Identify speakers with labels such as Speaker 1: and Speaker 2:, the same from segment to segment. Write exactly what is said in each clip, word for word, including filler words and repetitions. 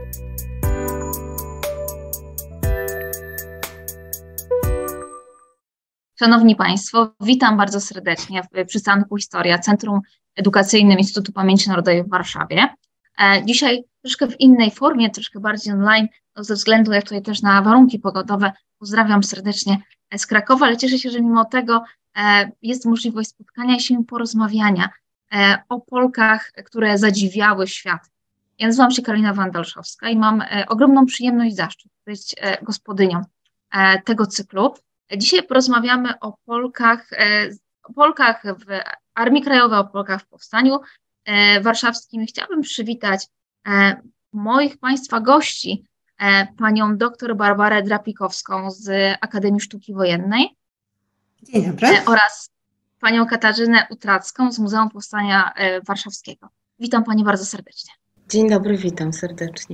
Speaker 1: Szanowni Państwo, witam bardzo serdecznie w przystanku Historia, Centrum Edukacyjnym Instytutu Pamięci Narodowej w Warszawie. Dzisiaj troszkę w innej formie, troszkę bardziej online, no ze względu jak tutaj też na warunki pogodowe. Pozdrawiam serdecznie z Krakowa, ale cieszę się, że mimo tego jest możliwość spotkania się i porozmawiania o Polkach, które zadziwiały świat. Ja nazywam się Karolina Wandalszowska i mam ogromną przyjemność i zaszczyt być gospodynią tego cyklu. Dzisiaj porozmawiamy o Polkach, o Polkach w Armii Krajowej, o Polkach w Powstaniu Warszawskim. Chciałabym przywitać moich Państwa gości, panią dr Barbarę Drapikowską z Akademii Sztuki Wojennej.
Speaker 2: Dzień dobry.
Speaker 1: Oraz panią Katarzynę Utracką z Muzeum Powstania Warszawskiego. Witam Panie bardzo serdecznie.
Speaker 3: Dzień dobry, witam serdecznie.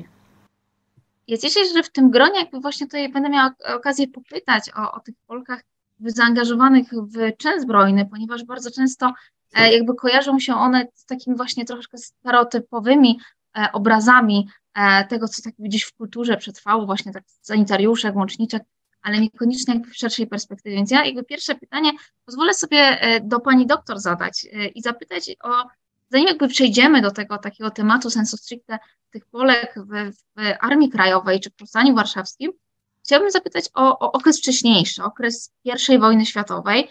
Speaker 1: Ja cieszę się, że w tym gronie jakby właśnie tutaj będę miała okazję popytać o, o tych Polkach zaangażowanych w czyn zbrojny, ponieważ bardzo często e, jakby kojarzą się one z takimi właśnie troszkę stereotypowymi e, obrazami e, tego, co tak gdzieś w kulturze przetrwało, właśnie tak sanitariuszek, łączniczek, ale niekoniecznie jakby w szerszej perspektywie. Więc ja jakby pierwsze pytanie pozwolę sobie e, do pani doktor zadać e, i zapytać o, zanim jakby przejdziemy do tego takiego tematu sensu stricte tych Polek w, w Armii Krajowej czy w Powstaniu Warszawskim, chciałabym zapytać o, o okres wcześniejszy, okres pierwszej wojny światowej,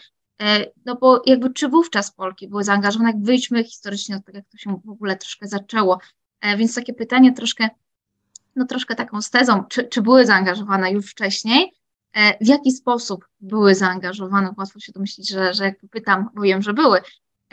Speaker 1: no bo jakby czy wówczas Polki były zaangażowane, jak wyjdźmy historycznie od tego, jak to się w ogóle troszkę zaczęło, więc takie pytanie troszkę, no troszkę taką z tezą, czy, czy były zaangażowane już wcześniej, w jaki sposób były zaangażowane, łatwo się domyślić, że, że jakby pytam, bo wiem, że były,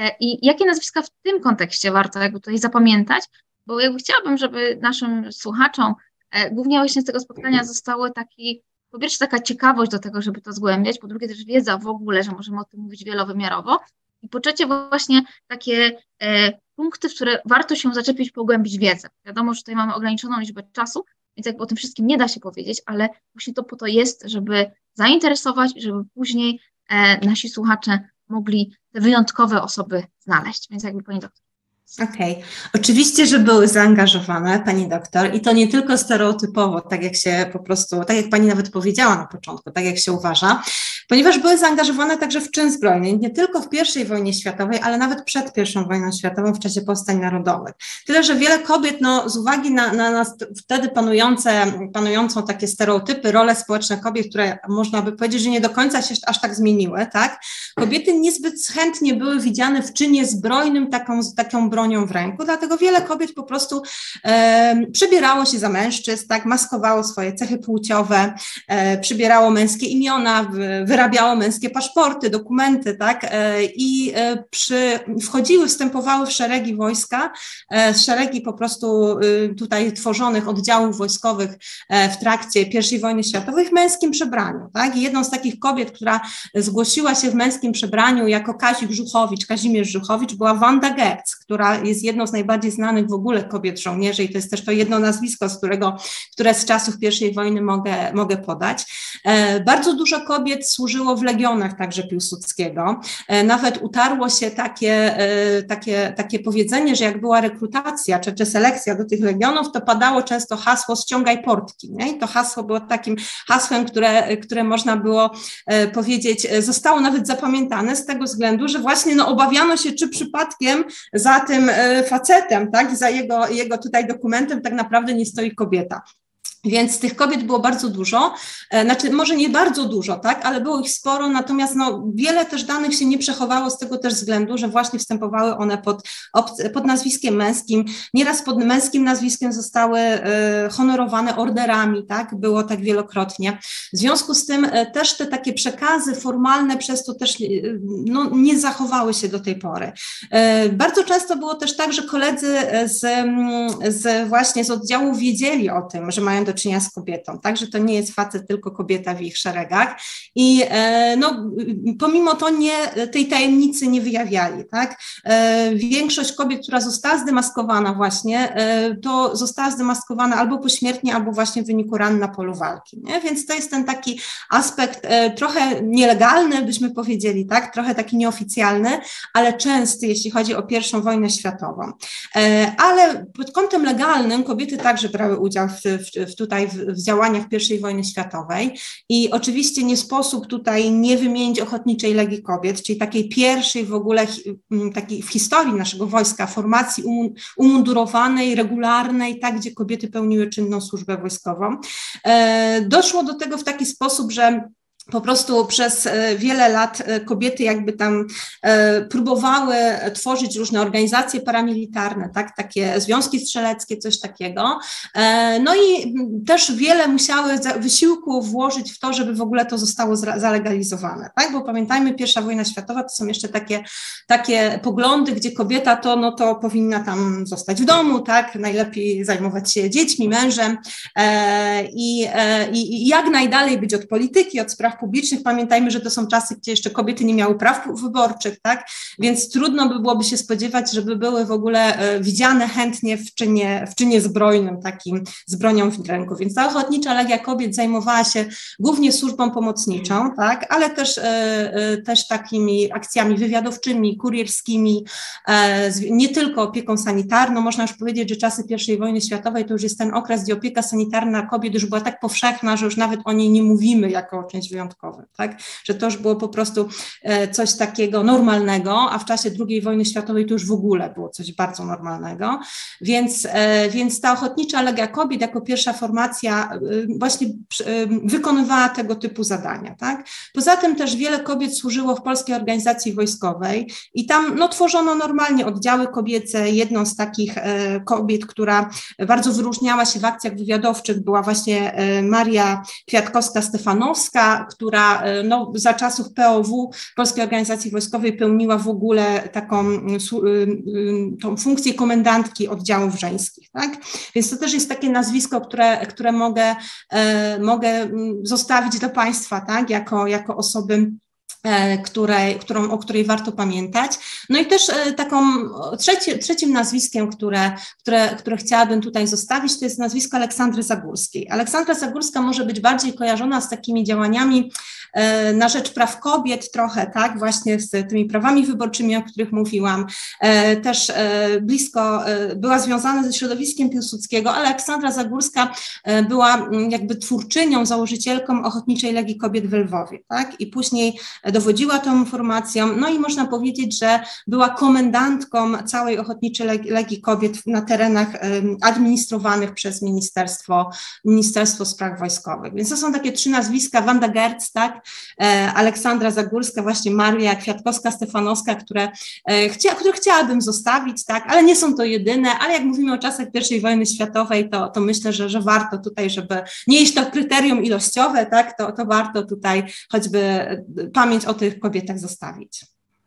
Speaker 1: i jakie nazwiska w tym kontekście warto jakby tutaj zapamiętać, bo jakby chciałabym, żeby naszym słuchaczom e, głównie właśnie z tego spotkania zostały taki, po pierwsze taka ciekawość do tego, żeby to zgłębiać, po drugie też wiedza w ogóle, że możemy o tym mówić wielowymiarowo i po trzecie właśnie takie e, punkty, w które warto się zaczepić, pogłębić wiedzę. Wiadomo, że tutaj mamy ograniczoną liczbę czasu, więc jakby o tym wszystkim nie da się powiedzieć, ale właśnie to po to jest, żeby zainteresować, żeby później e, nasi słuchacze mogli te wyjątkowe osoby znaleźć. Więc jakby pani doktor.
Speaker 2: Okej. Okay. Oczywiście, że były zaangażowane, pani doktor, i to nie tylko stereotypowo, tak jak się po prostu, tak jak pani nawet powiedziała na początku, tak jak się uważa, ponieważ były zaangażowane także w czyn zbrojny, nie tylko w pierwszej wojnie światowej, ale nawet przed pierwszą wojną światową w czasie powstań narodowych. Tyle, że wiele kobiet, no z uwagi na, na, na wtedy panujące, panującą takie stereotypy, role społeczne kobiet, które można by powiedzieć, że nie do końca się aż tak zmieniły, tak? Kobiety niezbyt chętnie były widziane w czynie zbrojnym taką, taką bronią w ręku, dlatego wiele kobiet po prostu e, przebierało się za mężczyzn, tak, maskowało swoje cechy płciowe, e, przybierało męskie imiona, w, wyrabiało męskie paszporty, dokumenty, tak, e, i e, przy, wchodziły, wstępowały w szeregi wojska, e, szeregi po prostu e, tutaj tworzonych oddziałów wojskowych e, w trakcie pierwszej wojny światowej w męskim przebraniu, tak, i jedną z takich kobiet, która zgłosiła się w męskim przebraniu jako Kazik Żuchowicz, Kazimierz Żuchowicz, była Wanda Gerz, która jest jedną z najbardziej znanych w ogóle kobiet żołnierzy i to jest też to jedno nazwisko, z którego, które z czasów pierwszej wojny mogę, mogę podać. E, bardzo dużo kobiet służyło w legionach także Piłsudskiego. E, nawet utarło się takie, e, takie, takie powiedzenie, że jak była rekrutacja czy, czy selekcja do tych legionów, to padało często hasło ściągaj portki. Nie? I to hasło było takim hasłem, które, które można było e, powiedzieć, zostało nawet zapamiętane z tego względu, że właśnie no, obawiano się, czy przypadkiem za tym facetem, tak, za jego, jego tutaj dokumentem tak naprawdę nie stoi kobieta. Więc tych kobiet było bardzo dużo, znaczy może nie bardzo dużo, tak, ale było ich sporo, natomiast no, wiele też danych się nie przechowało z tego też względu, że właśnie wstępowały one pod, pod nazwiskiem męskim, nieraz pod męskim nazwiskiem zostały e, honorowane orderami, tak, było tak wielokrotnie. W związku z tym e, też te takie przekazy formalne przez to też e, no, nie zachowały się do tej pory. E, bardzo często było też tak, że koledzy z, z właśnie z oddziału wiedzieli o tym, że mają do do czynienia z kobietą, tak, że to nie jest facet, tylko kobieta w ich szeregach i no, pomimo to nie, tej tajemnicy nie wyjawiali, tak. Większość kobiet, która została zdemaskowana właśnie, to została zdemaskowana albo pośmiertnie, albo właśnie w wyniku ran na polu walki, nie? Więc to jest ten taki aspekt trochę nielegalny, byśmy powiedzieli, tak, trochę taki nieoficjalny, ale częsty, jeśli chodzi o pierwszą wojnę światową. Ale pod kątem legalnym kobiety także brały udział w, w, tutaj w, w działaniach pierwszej wojny światowej i oczywiście nie sposób tutaj nie wymienić Ochotniczej Legii Kobiet, czyli takiej pierwszej w ogóle takiej w historii naszego wojska formacji umundurowanej, regularnej, tak, gdzie kobiety pełniły czynną służbę wojskową. Doszło do tego w taki sposób, że po prostu przez wiele lat kobiety jakby tam próbowały tworzyć różne organizacje paramilitarne, tak, takie związki strzeleckie, coś takiego. No i też wiele musiały wysiłku włożyć w to, żeby w ogóle to zostało zalegalizowane, tak, bo pamiętajmy, pierwsza wojna światowa to są jeszcze takie, takie poglądy, gdzie kobieta to, no to powinna tam zostać w domu, tak, najlepiej zajmować się dziećmi, mężem i, i, i jak najdalej być od polityki, od spraw publicznych. Pamiętajmy, że to są czasy, gdzie jeszcze kobiety nie miały praw wyborczych, tak? Więc trudno by byłoby się spodziewać, żeby były w ogóle widziane chętnie w czynie, w czynie zbrojnym, takim z bronią w ręku. Więc ta Ochotnicza Legia Kobiet zajmowała się głównie służbą pomocniczą, tak? Ale też, też takimi akcjami wywiadowczymi, kurierskimi, nie tylko opieką sanitarną. Można już powiedzieć, że czasy pierwszej wojny światowej to już jest ten okres, gdzie opieka sanitarna kobiet już była tak powszechna, że już nawet o niej nie mówimy jako o czymś wyjątkowym. Tak? Że to już było po prostu coś takiego normalnego, a w czasie drugiej wojny światowej to już w ogóle było coś bardzo normalnego, więc, więc ta Ochotnicza Legia Kobiet jako pierwsza formacja właśnie wykonywała tego typu zadania. Tak? Poza tym też wiele kobiet służyło w Polskiej Organizacji Wojskowej i tam no, tworzono normalnie oddziały kobiece. Jedną z takich kobiet, która bardzo wyróżniała się w akcjach wywiadowczych, była właśnie Maria Kwiatkowska-Stefanowska, która no, za czasów P O W, Polskiej Organizacji Wojskowej, pełniła w ogóle taką tą funkcję komendantki oddziałów żeńskich. Tak? Więc to też jest takie nazwisko, które, które mogę, mogę zostawić dla Państwa, tak? jako, jako osoby, Której, którą, o której warto pamiętać. No i też taką trzecie, trzecim nazwiskiem, które, które, które chciałabym tutaj zostawić, to jest nazwisko Aleksandry Zagórskiej. Aleksandra Zagórska może być bardziej kojarzona z takimi działaniami na rzecz praw kobiet trochę, tak, właśnie z tymi prawami wyborczymi, o których mówiłam. Też blisko była związana ze środowiskiem Piłsudskiego, ale Aleksandra Zagórska była jakby twórczynią, założycielką Ochotniczej Legii Kobiet w Lwowie, tak, i później dowodziła tą formacją, no i można powiedzieć, że była komendantką całej Ochotniczej Legii Kobiet na terenach administrowanych przez Ministerstwo, Ministerstwo Spraw Wojskowych. Więc to są takie trzy nazwiska, Wanda Gerz, tak, Aleksandra Zagórska, właśnie Maria Kwiatkowska-Stefanowska, które, chcia, które chciałabym zostawić, tak, ale nie są to jedyne, ale jak mówimy o czasach pierwszej wojny światowej, to, to myślę, że, że warto tutaj, żeby nie iść to kryterium ilościowe, tak, to, to warto tutaj choćby pamięć o tych kobietach zostawić.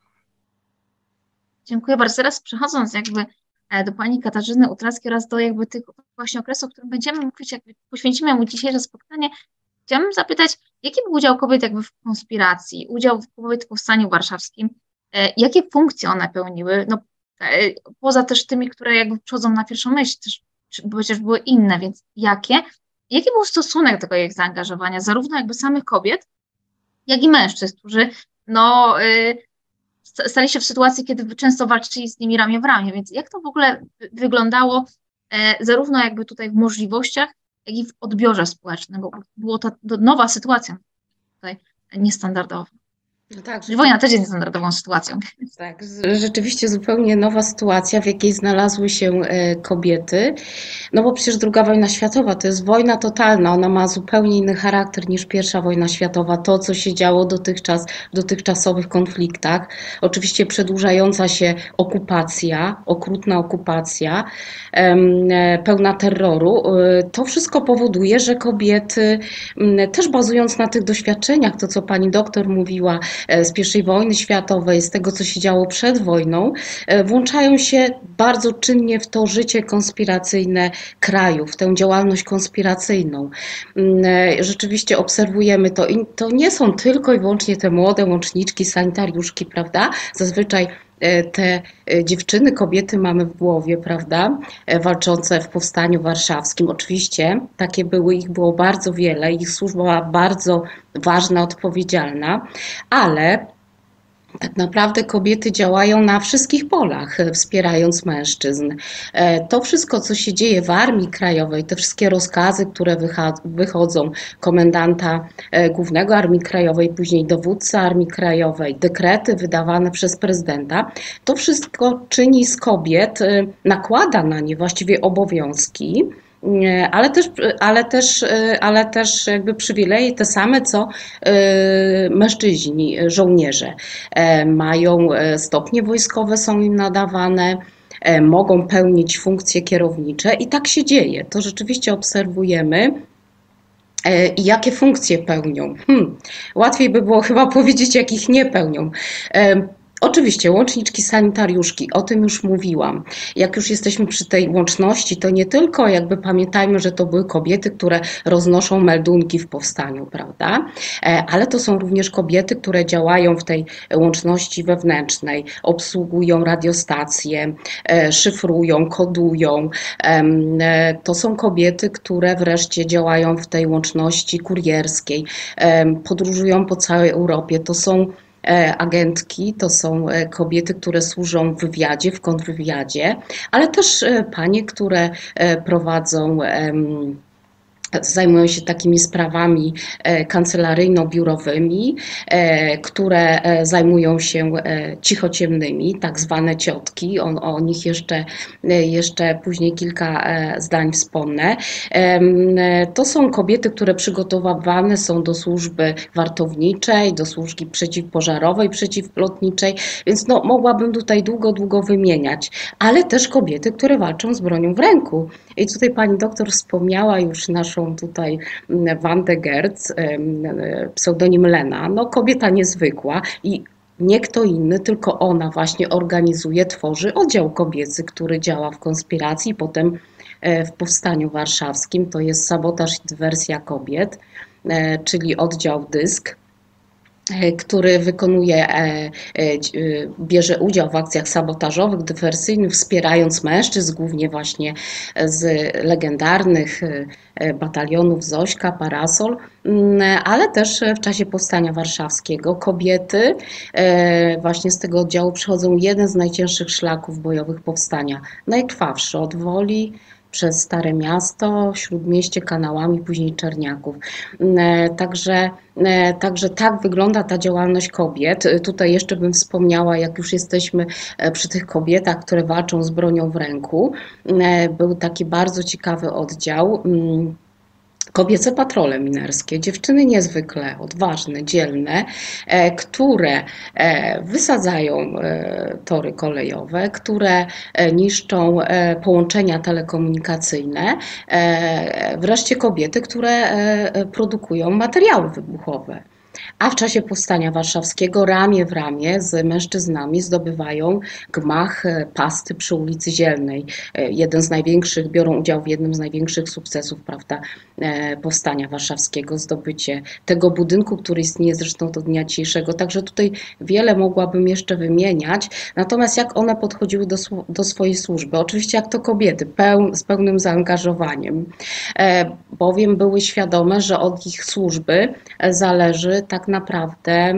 Speaker 1: Dziękuję bardzo. Teraz przechodząc jakby do pani Katarzyny Utrackiej oraz do jakby tych właśnie okresów, o którym będziemy mówić, jakby poświęcimy mu dzisiejsze spotkanie, chciałabym zapytać, jaki był udział kobiet jakby w konspiracji, udział w kobiet w Powstaniu Warszawskim, jakie funkcje one pełniły, no poza też tymi, które jakby przychodzą na pierwszą myśl, też, bo przecież były inne, więc jakie? Jaki był stosunek tego ich zaangażowania, zarówno jakby samych kobiet, jak i mężczyzn, którzy no, y, stali się w sytuacji, kiedy często walczyli z nimi ramię w ramię, więc jak to w ogóle wyglądało e, zarówno jakby tutaj w możliwościach, jak i w odbiorze społecznym, bo była to nowa sytuacja tutaj niestandardowa. No tak, wojna też jest niestandardową sytuacją.
Speaker 3: Tak, rzeczywiście zupełnie nowa sytuacja, w jakiej znalazły się kobiety, no bo przecież druga wojna światowa to jest wojna totalna, ona ma zupełnie inny charakter niż pierwsza wojna światowa, to co się działo dotychczas w dotychczasowych konfliktach, oczywiście przedłużająca się okupacja, okrutna okupacja, pełna terroru, to wszystko powoduje, że kobiety też bazując na tych doświadczeniach, to co pani doktor mówiła, z pierwszej wojny światowej, z tego, co się działo przed wojną, włączają się bardzo czynnie w to życie konspiracyjne kraju, w tę działalność konspiracyjną. Rzeczywiście obserwujemy to i to nie są tylko i wyłącznie te młode łączniczki, sanitariuszki, prawda? Zazwyczaj te dziewczyny, kobiety mamy w głowie, prawda, walczące w Powstaniu Warszawskim. Oczywiście takie były, ich było bardzo wiele, ich służba była bardzo ważna, odpowiedzialna, ale tak naprawdę kobiety działają na wszystkich polach, wspierając mężczyzn. To wszystko, co się dzieje w Armii Krajowej, te wszystkie rozkazy, które wychodzą komendanta głównego Armii Krajowej, później dowódcy Armii Krajowej, dekrety wydawane przez prezydenta, to wszystko czyni z kobiet, nakłada na nie właściwie obowiązki, ale też, ale też, ale też jakby przywileje te same, co mężczyźni, żołnierze. Mają stopnie wojskowe, są im nadawane, mogą pełnić funkcje kierownicze i tak się dzieje. To rzeczywiście obserwujemy. I jakie funkcje pełnią? Hmm. Łatwiej by było chyba powiedzieć, jakich nie pełnią. Oczywiście łączniczki, sanitariuszki, o tym już mówiłam. Jak już jesteśmy przy tej łączności, to nie tylko jakby pamiętajmy, że to były kobiety, które roznoszą meldunki w powstaniu, prawda? Ale to są również kobiety, które działają w tej łączności wewnętrznej, obsługują radiostacje, szyfrują, kodują. To są kobiety, które wreszcie działają w tej łączności kurierskiej, podróżują po całej Europie. To są agentki, to są kobiety, które służą w wywiadzie, w kontrwywiadzie, ale też panie, które prowadzą, zajmują się takimi sprawami kancelaryjno-biurowymi, które zajmują się cichociemnymi, tak zwane ciotki. O, o nich jeszcze, jeszcze później kilka zdań wspomnę. To są kobiety, które przygotowywane są do służby wartowniczej, do służby przeciwpożarowej, przeciwlotniczej, więc no, mogłabym tutaj długo, długo wymieniać, ale też kobiety, które walczą z bronią w ręku. I tutaj pani doktor wspomniała już naszą tutaj Wandę Gerc, pseudonim Lena, no kobieta niezwykła i nie kto inny, tylko ona właśnie organizuje, tworzy oddział kobiecy, który działa w konspiracji, potem w Powstaniu Warszawskim, to jest sabotaż i dywersja kobiet, czyli oddział Dysk, który wykonuje, bierze udział w akcjach sabotażowych, dywersyjnych, wspierając mężczyzn, głównie właśnie z legendarnych batalionów Zośka, Parasol, ale też w czasie Powstania Warszawskiego kobiety właśnie z tego oddziału przechodzą jeden z najcięższych szlaków bojowych powstania, najkrwawszy od Woli przez Stare Miasto, Śródmieście, kanałami, później Czerniaków. Także, także tak wygląda ta działalność kobiet. Tutaj jeszcze bym wspomniała, jak już jesteśmy przy tych kobietach, które walczą z bronią w ręku, był taki bardzo ciekawy oddział, kobiece patrole minerskie, dziewczyny niezwykle odważne, dzielne, które wysadzają tory kolejowe, które niszczą połączenia telekomunikacyjne, wreszcie kobiety, które produkują materiały wybuchowe. A w czasie Powstania Warszawskiego ramię w ramię z mężczyznami zdobywają gmach Pasty przy ulicy Zielnej. Jeden z największych, biorą udział w jednym z największych sukcesów, prawda, Powstania Warszawskiego, zdobycie tego budynku, który istnieje zresztą do dnia dzisiejszego. Także tutaj wiele mogłabym jeszcze wymieniać. Natomiast jak one podchodziły do, do swojej służby? Oczywiście jak to kobiety, peł, z pełnym zaangażowaniem, bowiem były świadome, że od ich służby zależy tak naprawdę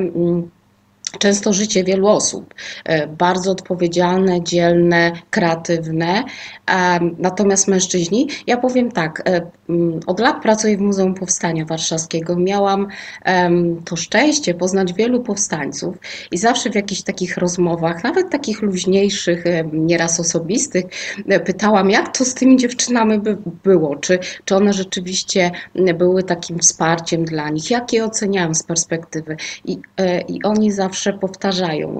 Speaker 3: często życie wielu osób, bardzo odpowiedzialne, dzielne, kreatywne, natomiast mężczyźni, ja powiem tak, od lat pracuję w Muzeum Powstania Warszawskiego, miałam to szczęście poznać wielu powstańców i zawsze w jakichś takich rozmowach, nawet takich luźniejszych, nieraz osobistych, pytałam, jak to z tymi dziewczynami by było, czy, czy one rzeczywiście były takim wsparciem dla nich, jak je oceniają z perspektywy i, i oni zawsze powtarzają,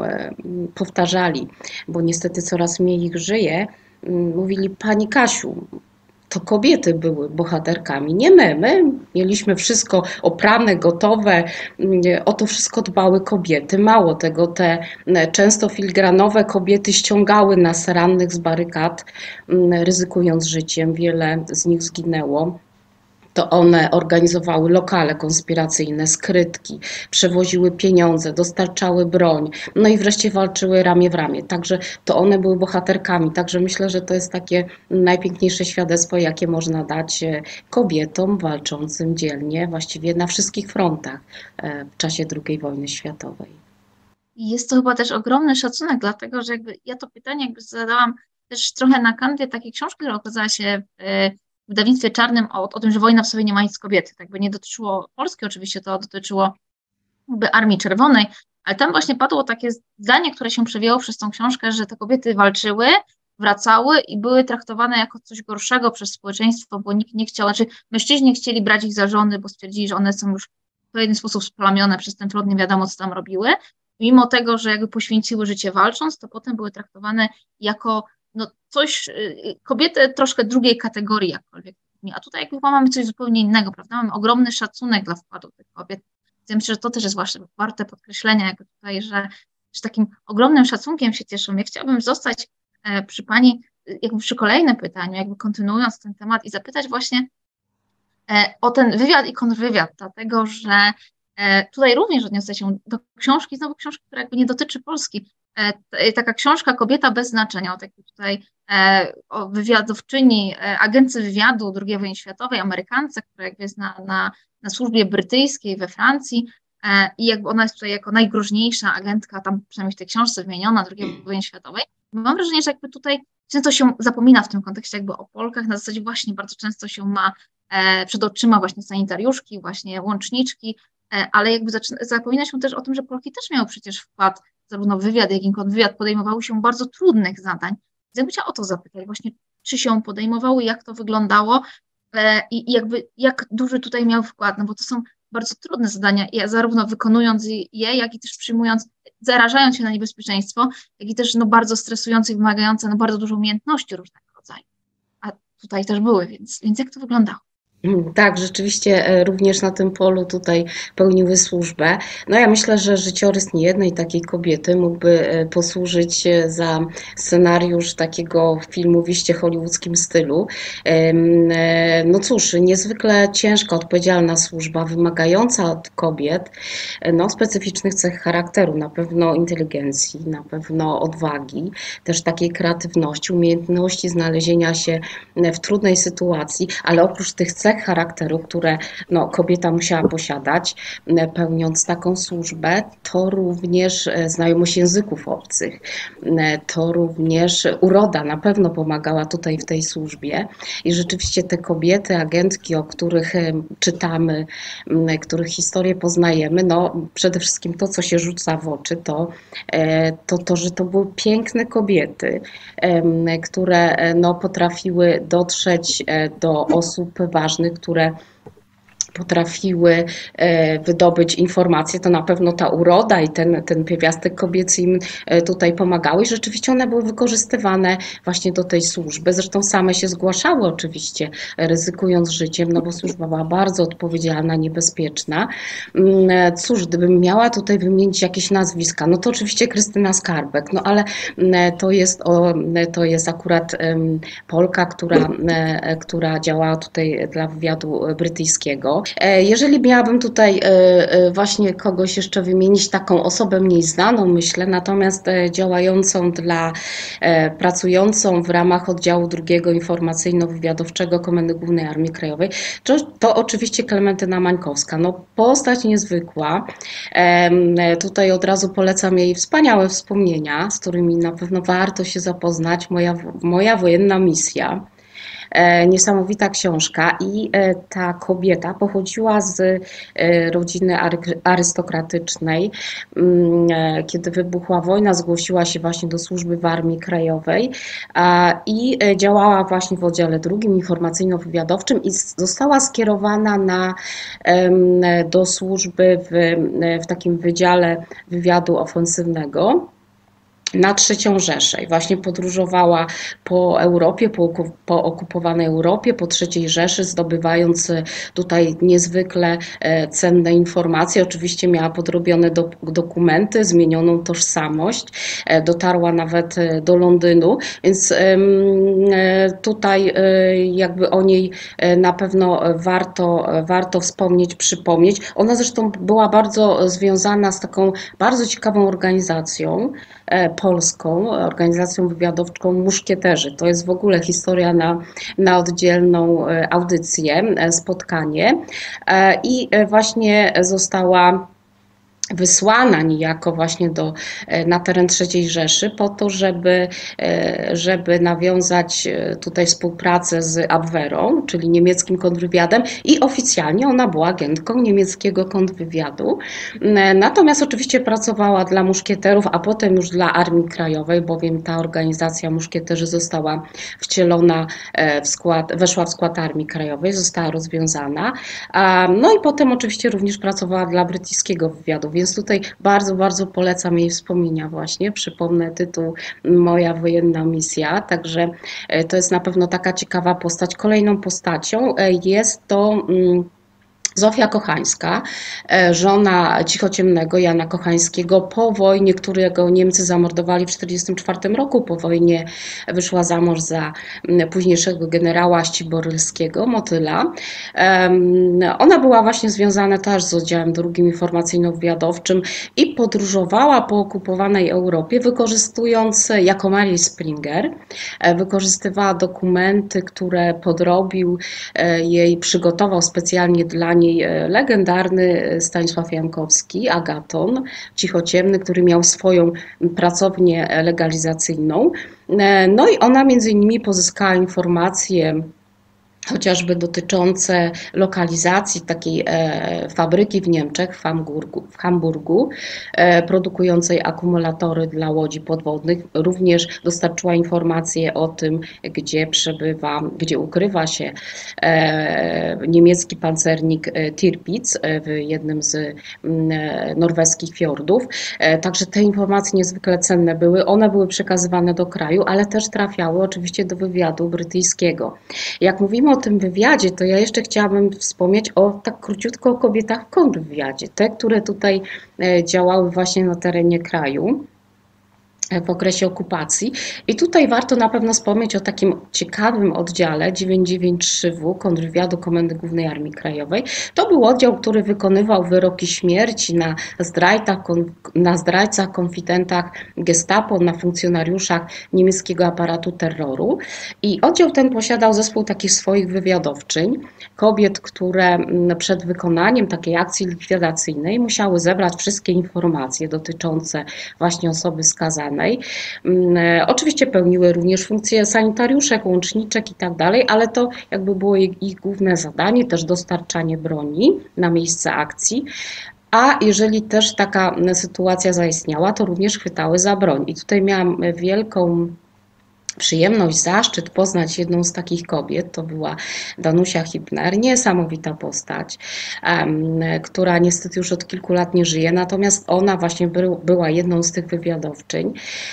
Speaker 3: powtarzali, bo niestety coraz mniej ich żyje, mówili: Pani Kasiu, to kobiety były bohaterkami, nie my. My mieliśmy wszystko oprane, gotowe, o to wszystko dbały kobiety. Mało tego, te często filigranowe kobiety ściągały nas rannych z barykad, ryzykując życiem. Wiele z nich zginęło. To one organizowały lokale konspiracyjne, skrytki, przewoziły pieniądze, dostarczały broń, no i wreszcie walczyły ramię w ramię. Także to one były bohaterkami. Także myślę, że to jest takie najpiękniejsze świadectwo, jakie można dać kobietom walczącym dzielnie, właściwie na wszystkich frontach w czasie drugiej wojny światowej.
Speaker 1: Jest to chyba też ogromny szacunek, dlatego że jakby ja to pytanie jakby zadałam też trochę na kanwie takiej książki, która okazała się w w wydawnictwie czarnym o, o tym, że wojna w sobie nie ma nic z kobiety. Tak by nie dotyczyło Polski, oczywiście to dotyczyło jakby Armii Czerwonej, ale tam właśnie padło takie zdanie, które się przewijało przez tą książkę, że te kobiety walczyły, wracały i były traktowane jako coś gorszego przez społeczeństwo, bo nikt nie chciał, znaczy mężczyźni chcieli brać ich za żony, bo stwierdzili, że one są już w pewien sposób splamione przez ten trud, nie wiadomo co tam robiły. Mimo tego, że jakby poświęciły życie walcząc, to potem były traktowane jako no coś, kobiety troszkę drugiej kategorii jakkolwiek. A tutaj jakby mamy coś zupełnie innego, prawda? Mamy ogromny szacunek dla wkładu tych kobiet. Ja myślę, że to też jest właśnie warte podkreślenia jakby tutaj, że, że takim ogromnym szacunkiem się cieszą. Ja chciałabym zostać e, przy Pani jakby przy kolejnym pytaniu, jakby kontynuując ten temat i zapytać właśnie e, o ten wywiad i kontrwywiad, dlatego że e, tutaj również odniosę się do książki, znowu książki, która jakby nie dotyczy Polski, taka książka Kobieta bez znaczenia, o takiej tutaj e, o wywiadowczyni, e, agencji wywiadu drugiej wojny światowej, Amerykance, która jakby jest na, na, na służbie brytyjskiej we Francji e, i jakby ona jest tutaj jako najgroźniejsza agentka, tam przynajmniej w tej książce wymieniona drugiej wojny światowej. Mam wrażenie, że jakby tutaj często się zapomina w tym kontekście jakby o Polkach, na zasadzie właśnie bardzo często się ma e, przed oczyma właśnie sanitariuszki, właśnie łączniczki, e, ale jakby zaczyna, zapomina się też o tym, że Polki też miały przecież wkład zarówno wywiad, jak i kontrwywiad, podejmowały się bardzo trudnych zadań. Ja bym chciała o to zapytać, właśnie czy się podejmowały, jak to wyglądało e, i jakby jak duży tutaj miał wkład, no bo to są bardzo trudne zadania, ja zarówno wykonując je, jak i też przyjmując, zarażając się na niebezpieczeństwo, jak i też no, bardzo stresujące i wymagające no, bardzo dużo umiejętności różnego rodzaju. A tutaj też były, więc, więc jak to wyglądało?
Speaker 3: Tak, rzeczywiście również na tym polu tutaj pełniły służbę. No ja myślę, że życiorys niejednej takiej kobiety mógłby posłużyć za scenariusz takiego filmu w iście hollywoodzkim stylu. No cóż, niezwykle ciężka, odpowiedzialna służba, wymagająca od kobiet no, specyficznych cech charakteru, na pewno inteligencji, na pewno odwagi, też takiej kreatywności, umiejętności znalezienia się w trudnej sytuacji, ale oprócz tych cech charakteru, które no, kobieta musiała posiadać, pełniąc taką służbę, to również znajomość języków obcych, to również uroda na pewno pomagała tutaj w tej służbie i rzeczywiście te kobiety, agentki, o których czytamy, których historię poznajemy, no przede wszystkim to, co się rzuca w oczy, to to, to że to były piękne kobiety, które no, potrafiły dotrzeć do osób ważnych, które potrafiły wydobyć informacje, to na pewno ta uroda i ten, ten pierwiastek kobiecy im tutaj pomagały i rzeczywiście one były wykorzystywane właśnie do tej służby. Zresztą same się zgłaszały oczywiście, ryzykując życiem, no bo służba była bardzo odpowiedzialna, niebezpieczna. Cóż, gdybym miała tutaj wymienić jakieś nazwiska, no to oczywiście Krystyna Skarbek, no ale to jest, o, to jest akurat Polka, która, która działała tutaj dla wywiadu brytyjskiego. Jeżeli miałabym tutaj właśnie kogoś jeszcze wymienić, taką osobę mniej znaną, myślę, natomiast działającą dla, pracującą w ramach oddziału drugiego informacyjno-wywiadowczego Komendy Głównej Armii Krajowej, to, to oczywiście Klementyna Mańkowska. No, postać niezwykła. Tutaj od razu polecam jej wspaniałe wspomnienia, z którymi na pewno warto się zapoznać. Moja, moja wojenna misja. Niesamowita książka i ta kobieta pochodziła z rodziny arystokratycznej. Kiedy wybuchła wojna, zgłosiła się właśnie do służby w Armii Krajowej i działała właśnie w oddziale drugim informacyjno-wywiadowczym i została skierowana na, do służby w, w takim wydziale wywiadu ofensywnego. na trzecią Rzeszę i właśnie podróżowała po Europie, po, po okupowanej Europie, po trzeciej Rzeszy, zdobywając tutaj niezwykle cenne informacje. Oczywiście miała podrobione do, dokumenty, zmienioną tożsamość, dotarła nawet do Londynu, więc tutaj jakby o niej na pewno warto, warto wspomnieć, przypomnieć. Ona zresztą była bardzo związana z taką bardzo ciekawą organizacją polską, organizacją wywiadowczą Muszkieterzy. To jest w ogóle historia na, na oddzielną audycję, spotkanie i właśnie została wysłana niejako właśnie do, na teren trzeciej Rzeszy po to, żeby, żeby nawiązać tutaj współpracę z Abwehrą, czyli niemieckim kontrwywiadem i oficjalnie ona była agentką niemieckiego kontrwywiadu. Natomiast oczywiście pracowała dla muszkieterów, a potem już dla Armii Krajowej, bowiem ta organizacja Muszkieterzy została wcielona w skład, weszła w skład Armii Krajowej, została rozwiązana. No i potem oczywiście również pracowała dla brytyjskiego wywiadu. Więc tutaj bardzo, bardzo polecam jej wspomnienia właśnie. Przypomnę tytuł Moja wojenna misja, także to jest na pewno taka ciekawa postać. Kolejną postacią jest to Zofia Kochańska, żona cichociemnego Jana Kochańskiego po wojnie, którego Niemcy zamordowali w tysiąc dziewięćset czterdziestym czwartym roku. Po wojnie wyszła za mąż za późniejszego generała Ściborylskiego, Motyla. Ona była właśnie związana też z oddziałem drugim informacyjno-wywiadowczym i podróżowała po okupowanej Europie, wykorzystując, jako Mary Springer, wykorzystywała dokumenty, które podrobił jej, przygotował specjalnie dla niej legendarny Stanisław Jankowski, Agaton, cichociemny, który miał swoją pracownię legalizacyjną. No i ona między innymi pozyskała informacje chociażby dotyczące lokalizacji takiej e, fabryki w Niemczech, w Hamburgu, w Hamburgu e, produkującej akumulatory dla łodzi podwodnych. Również dostarczyła informacje o tym, gdzie przebywa, gdzie ukrywa się e, niemiecki pancernik Tirpitz w jednym z e, norweskich fiordów. E, także te informacje niezwykle cenne były. One były przekazywane do kraju, ale też trafiały oczywiście do wywiadu brytyjskiego. Jak mówimy o tym wywiadzie, to ja jeszcze chciałabym wspomnieć o tak króciutko o kobietach w kontrwywiadzie. Te, które tutaj działały właśnie na terenie kraju w okresie okupacji. I tutaj warto na pewno wspomnieć o takim ciekawym oddziale dziewięćset dziewięćdziesiąt trzy W kontrwywiadu Komendy Głównej Armii Krajowej. To był oddział, który wykonywał wyroki śmierci na zdrajcach, na zdrajcach, konfidentach Gestapo, na funkcjonariuszach niemieckiego aparatu terroru. I oddział ten posiadał zespół takich swoich wywiadowczyń, kobiet, które przed wykonaniem takiej akcji likwidacyjnej musiały zebrać wszystkie informacje dotyczące właśnie osoby skazanej. Oczywiście pełniły również funkcje sanitariuszek, łączniczek i tak dalej, ale to jakby było ich główne zadanie, też dostarczanie broni na miejsce akcji. A jeżeli też taka sytuacja zaistniała, to również chwytały za broń. I tutaj miałam wielką przyjemność, zaszczyt poznać jedną z takich kobiet, to była Danusia Hibner, niesamowita postać, um, która niestety już od kilku lat nie żyje, natomiast ona właśnie był, była jedną z tych wywiadowczyń,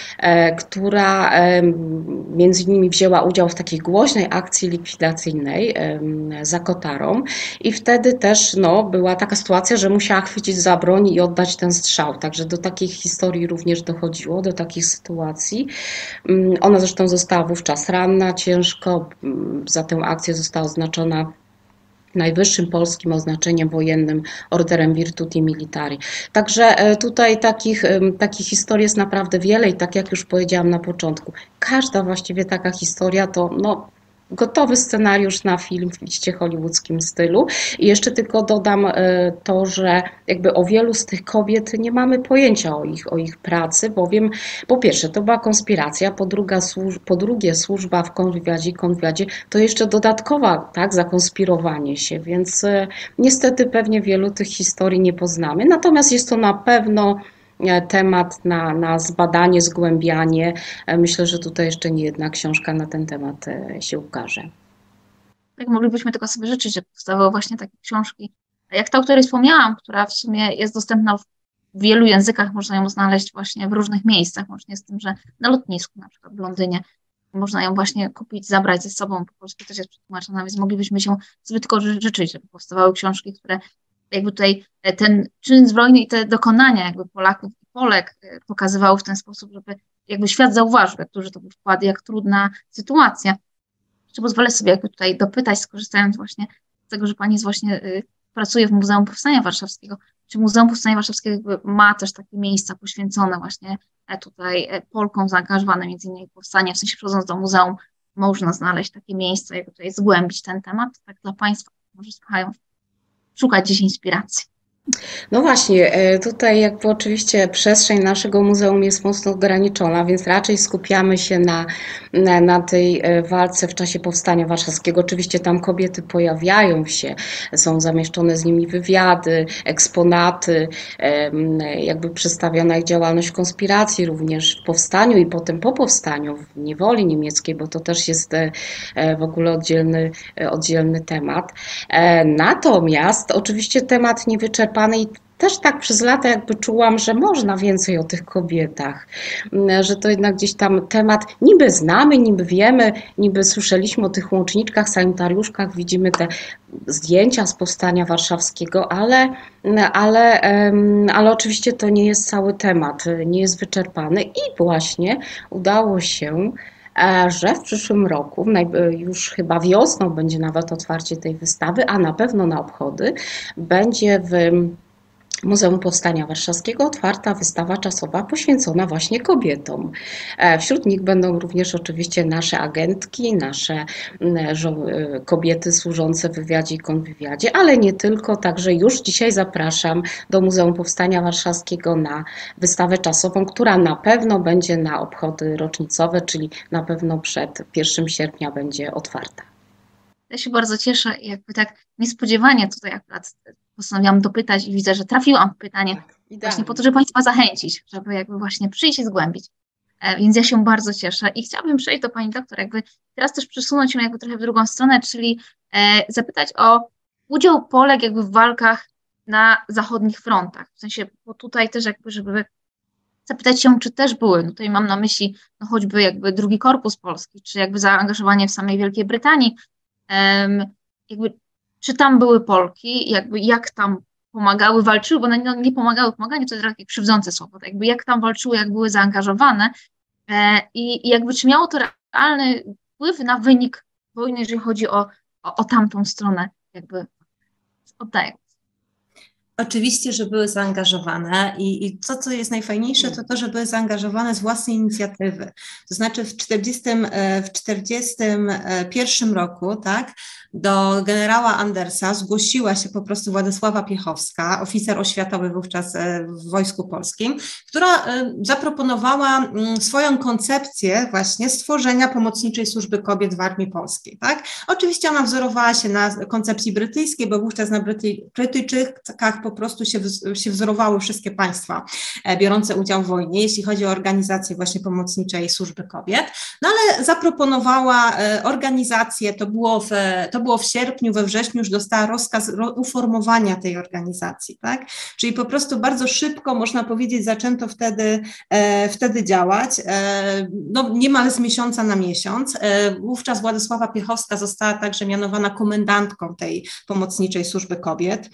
Speaker 3: e, która e, między innymi wzięła udział w takiej głośnej akcji likwidacyjnej e, za Kotarą i wtedy też no, była taka sytuacja, że musiała chwycić za broń i oddać ten strzał, także do takich historii również dochodziło, do takich sytuacji. Um, ona zresztą została wówczas ranna ciężko, za tę akcję została oznaczona najwyższym polskim oznaczeniem wojennym Orderem Virtuti Militari. Także tutaj takich, takich historii jest naprawdę wiele i tak jak już powiedziałam na początku, każda właściwie taka historia to no, gotowy scenariusz na film w iście hollywoodzkim stylu. I jeszcze tylko dodam to, że jakby o wielu z tych kobiet nie mamy pojęcia o ich, o ich pracy, bowiem po pierwsze to była konspiracja, po, druga, po drugie służba w kontrwywiadzie i kontrwywiadzie to jeszcze dodatkowa tak, zakonspirowanie się, więc niestety pewnie wielu tych historii nie poznamy. Natomiast jest to na pewno temat na, na zbadanie, zgłębianie. Myślę, że tutaj jeszcze nie jedna książka na ten temat się ukaże.
Speaker 1: Tak, moglibyśmy tylko sobie życzyć, że powstawały właśnie takie książki, jak ta, o której wspomniałam, która w sumie jest dostępna w w wielu językach można ją znaleźć właśnie w różnych miejscach, łącznie z tym, że na lotnisku, na przykład w Londynie, można ją właśnie kupić, zabrać ze sobą, po polsku też jest przetłumaczona, więc moglibyśmy się sobie tylko życzyć, żeby powstawały książki, które jakby tutaj ten czyn zbrojny i te dokonania jakby Polaków i Polek pokazywały w ten sposób, żeby jakby świat zauważył, jak duży to był wkład, jak trudna sytuacja. Czy pozwolę sobie jakby tutaj dopytać, skorzystając właśnie z tego, że pani jest właśnie y, pracuje w Muzeum Powstania Warszawskiego, czy Muzeum Powstania Warszawskiego jakby ma też takie miejsca poświęcone właśnie tutaj Polkom zaangażowanym między innymi w powstanie, w sensie przychodząc do muzeum można znaleźć takie miejsca, jakby tutaj zgłębić ten temat, tak dla Państwa, może słuchają, szukać gdzieś inspiracji.
Speaker 3: No właśnie, tutaj jakby oczywiście przestrzeń naszego muzeum jest mocno ograniczona, więc raczej skupiamy się na, na, na tej walce w czasie Powstania Warszawskiego. Oczywiście tam kobiety pojawiają się, są zamieszczone z nimi wywiady, eksponaty, jakby przedstawiona ich działalność w konspiracji, również w powstaniu i potem po powstaniu, w niewoli niemieckiej, bo to też jest w ogóle oddzielny, oddzielny temat. Natomiast oczywiście temat niewyczerpany i też tak przez lata jakby czułam, że można więcej o tych kobietach, że to jednak gdzieś tam temat niby znamy, niby wiemy, niby słyszeliśmy o tych łączniczkach, sanitariuszkach, widzimy te zdjęcia z Powstania Warszawskiego, ale, ale, ale oczywiście to nie jest cały temat, nie jest wyczerpany i właśnie udało się, że w przyszłym roku, już chyba wiosną będzie nawet otwarcie tej wystawy, a na pewno na obchody, będzie w Muzeum Powstania Warszawskiego otwarta wystawa czasowa poświęcona właśnie kobietom. Wśród nich będą również oczywiście nasze agentki, nasze kobiety służące w wywiadzie i kontrwywiadzie, ale nie tylko, także już dzisiaj zapraszam do Muzeum Powstania Warszawskiego na wystawę czasową, która na pewno będzie na obchody rocznicowe, czyli na pewno przed pierwszego sierpnia będzie otwarta.
Speaker 1: Ja się bardzo cieszę i jakby tak niespodziewanie tutaj akurat postanowiłam dopytać i widzę, że trafiłam w pytanie tak, właśnie po to, żeby Państwa zachęcić, żeby jakby właśnie przyjść i zgłębić. E, więc ja się bardzo cieszę i chciałabym przejść do Pani doktor, jakby teraz też przesunąć się jakby trochę w drugą stronę, czyli e, zapytać o udział Polek jakby w walkach na zachodnich frontach. W sensie, bo tutaj też jakby, żeby zapytać się, czy też były, no tutaj mam na myśli no choćby jakby drugi Korpus Polski, czy jakby zaangażowanie w samej Wielkiej Brytanii, um, jakby czy tam były Polki, jakby jak tam pomagały, walczyły, bo no, nie pomagały, pomaganie to jest takie krzywdzące słowo, tak jakby jak tam walczyły, jak były zaangażowane e, i, i jakby czy miało to realny wpływ na wynik wojny, jeżeli chodzi o, o, o tamtą stronę, jakby oddaję.
Speaker 2: Oczywiście, że były zaangażowane i, i to, co jest najfajniejsze, to to, że były zaangażowane z własnej inicjatywy. To znaczy w czterdziestym pierwszym roku, tak, do generała Andersa zgłosiła się po prostu Władysława Piechowska, oficer oświatowy wówczas w Wojsku Polskim, która zaproponowała swoją koncepcję właśnie stworzenia pomocniczej służby kobiet w Armii Polskiej, tak. Oczywiście ona wzorowała się na koncepcji brytyjskiej, bo wówczas na Bryty, Brytyjczykach po prostu się, się wzorowały wszystkie państwa biorące udział w wojnie, jeśli chodzi o organizację właśnie pomocniczej służby kobiet, no ale zaproponowała organizację, to było w, to było w sierpniu, we wrześniu już dostała rozkaz uformowania tej organizacji, tak, czyli po prostu bardzo szybko, można powiedzieć, zaczęto wtedy, e, wtedy działać, e, no niemal z miesiąca na miesiąc, e, wówczas Władysława Piechowska została także mianowana komendantką tej pomocniczej służby kobiet,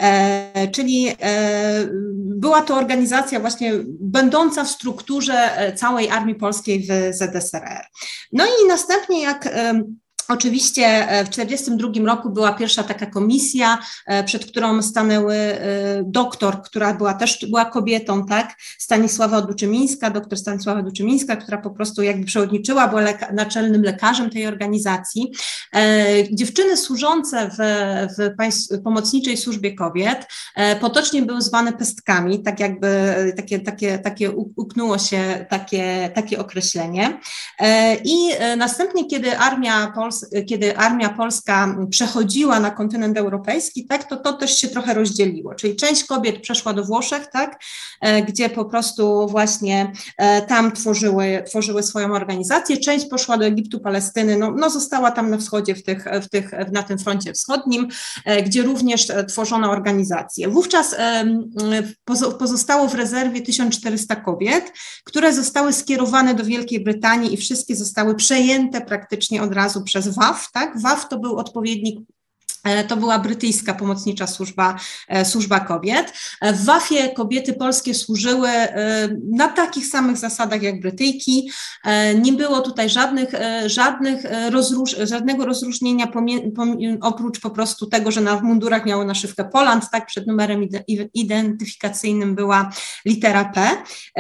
Speaker 2: e, czyli e, była to organizacja właśnie będąca w strukturze całej Armii Polskiej w Z S R R. No i następnie jak e, oczywiście w tysiąc dziewięćset czterdziestym drugim roku była pierwsza taka komisja, przed którą stanęły doktor, która była też była kobietą, tak, Stanisława Duczymińska, doktor Stanisława Duczymińska, która po prostu jakby przewodniczyła, była leka, naczelnym lekarzem tej organizacji. Dziewczyny służące w, w państw, pomocniczej służbie kobiet potocznie były zwane pestkami, tak jakby takie, takie, takie uknęło się takie, takie określenie. I następnie, kiedy Armia Polska Pols- kiedy armia polska przechodziła na kontynent europejski, tak, to to też się trochę rozdzieliło, czyli część kobiet przeszła do Włoszech, tak, gdzie po prostu właśnie tam tworzyły, tworzyły swoją organizację, część poszła do Egiptu, Palestyny, no, no została tam na wschodzie, w tych, w tych, na tym froncie wschodnim, gdzie również tworzono organizację. Wówczas pozostało w rezerwie tysiąc czterysta kobiet, które zostały skierowane do Wielkiej Brytanii i wszystkie zostały przejęte praktycznie od razu przez W A W, tak? W A W to był odpowiednik. To była brytyjska pomocnicza służba, służba kobiet. W W A F-ie kobiety polskie służyły na takich samych zasadach jak Brytyjki. Nie było tutaj żadnych, żadnych rozróż, żadnego rozróżnienia pomie, pom, oprócz po prostu tego, że na mundurach miały naszywkę Poland, tak, przed numerem identyfikacyjnym była litera P,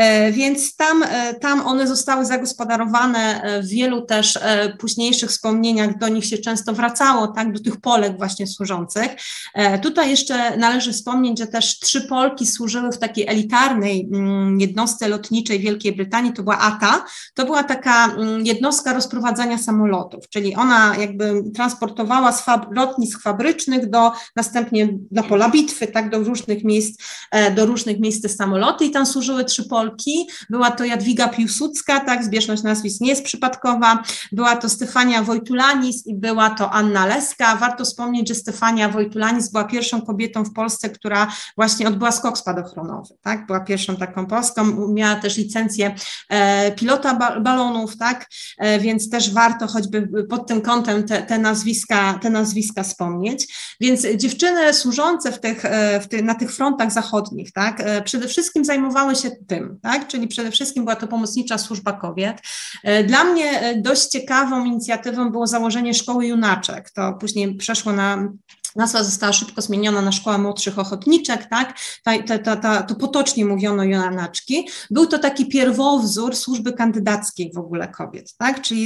Speaker 2: więc tam, tam one zostały zagospodarowane w wielu też późniejszych wspomnieniach, do nich się często wracało, tak, do tych Polek właśnie służących. Tutaj jeszcze należy wspomnieć, że też trzy Polki służyły w takiej elitarnej jednostce lotniczej Wielkiej Brytanii, to była A T A, to była taka jednostka rozprowadzania samolotów, czyli ona jakby transportowała z fab- lotnisk fabrycznych do następnie na pola bitwy, tak, do różnych miejsc, do różnych miejsc te samoloty i tam służyły trzy Polki, była to Jadwiga Piłsudska, tak, zbieżność nazwisk nie jest przypadkowa, była to Stefania Wojtulanis i była to Anna Leska. Warto wspomnieć, że Stefania Wojtulanis była pierwszą kobietą w Polsce, która właśnie odbyła skok spadochronowy, tak, była pierwszą taką Polską, miała też licencję e, pilota ba- balonów, tak, e, więc też warto choćby pod tym kątem te, te, nazwiska, te nazwiska wspomnieć, więc dziewczyny służące w tych, w ty, na tych frontach zachodnich, tak, e, przede wszystkim zajmowały się tym, tak, czyli przede wszystkim była to pomocnicza służba kobiet. E, dla mnie dość ciekawą inicjatywą było założenie Szkoły Junaczek, to później przeszło na nazwa została szybko zmieniona na Szkoła Młodszych Ochotniczek, tak, ta, ta, ta, ta, to potocznie mówiono junaczki. Był to taki pierwowzór służby kandydackiej w ogóle kobiet, tak, czyli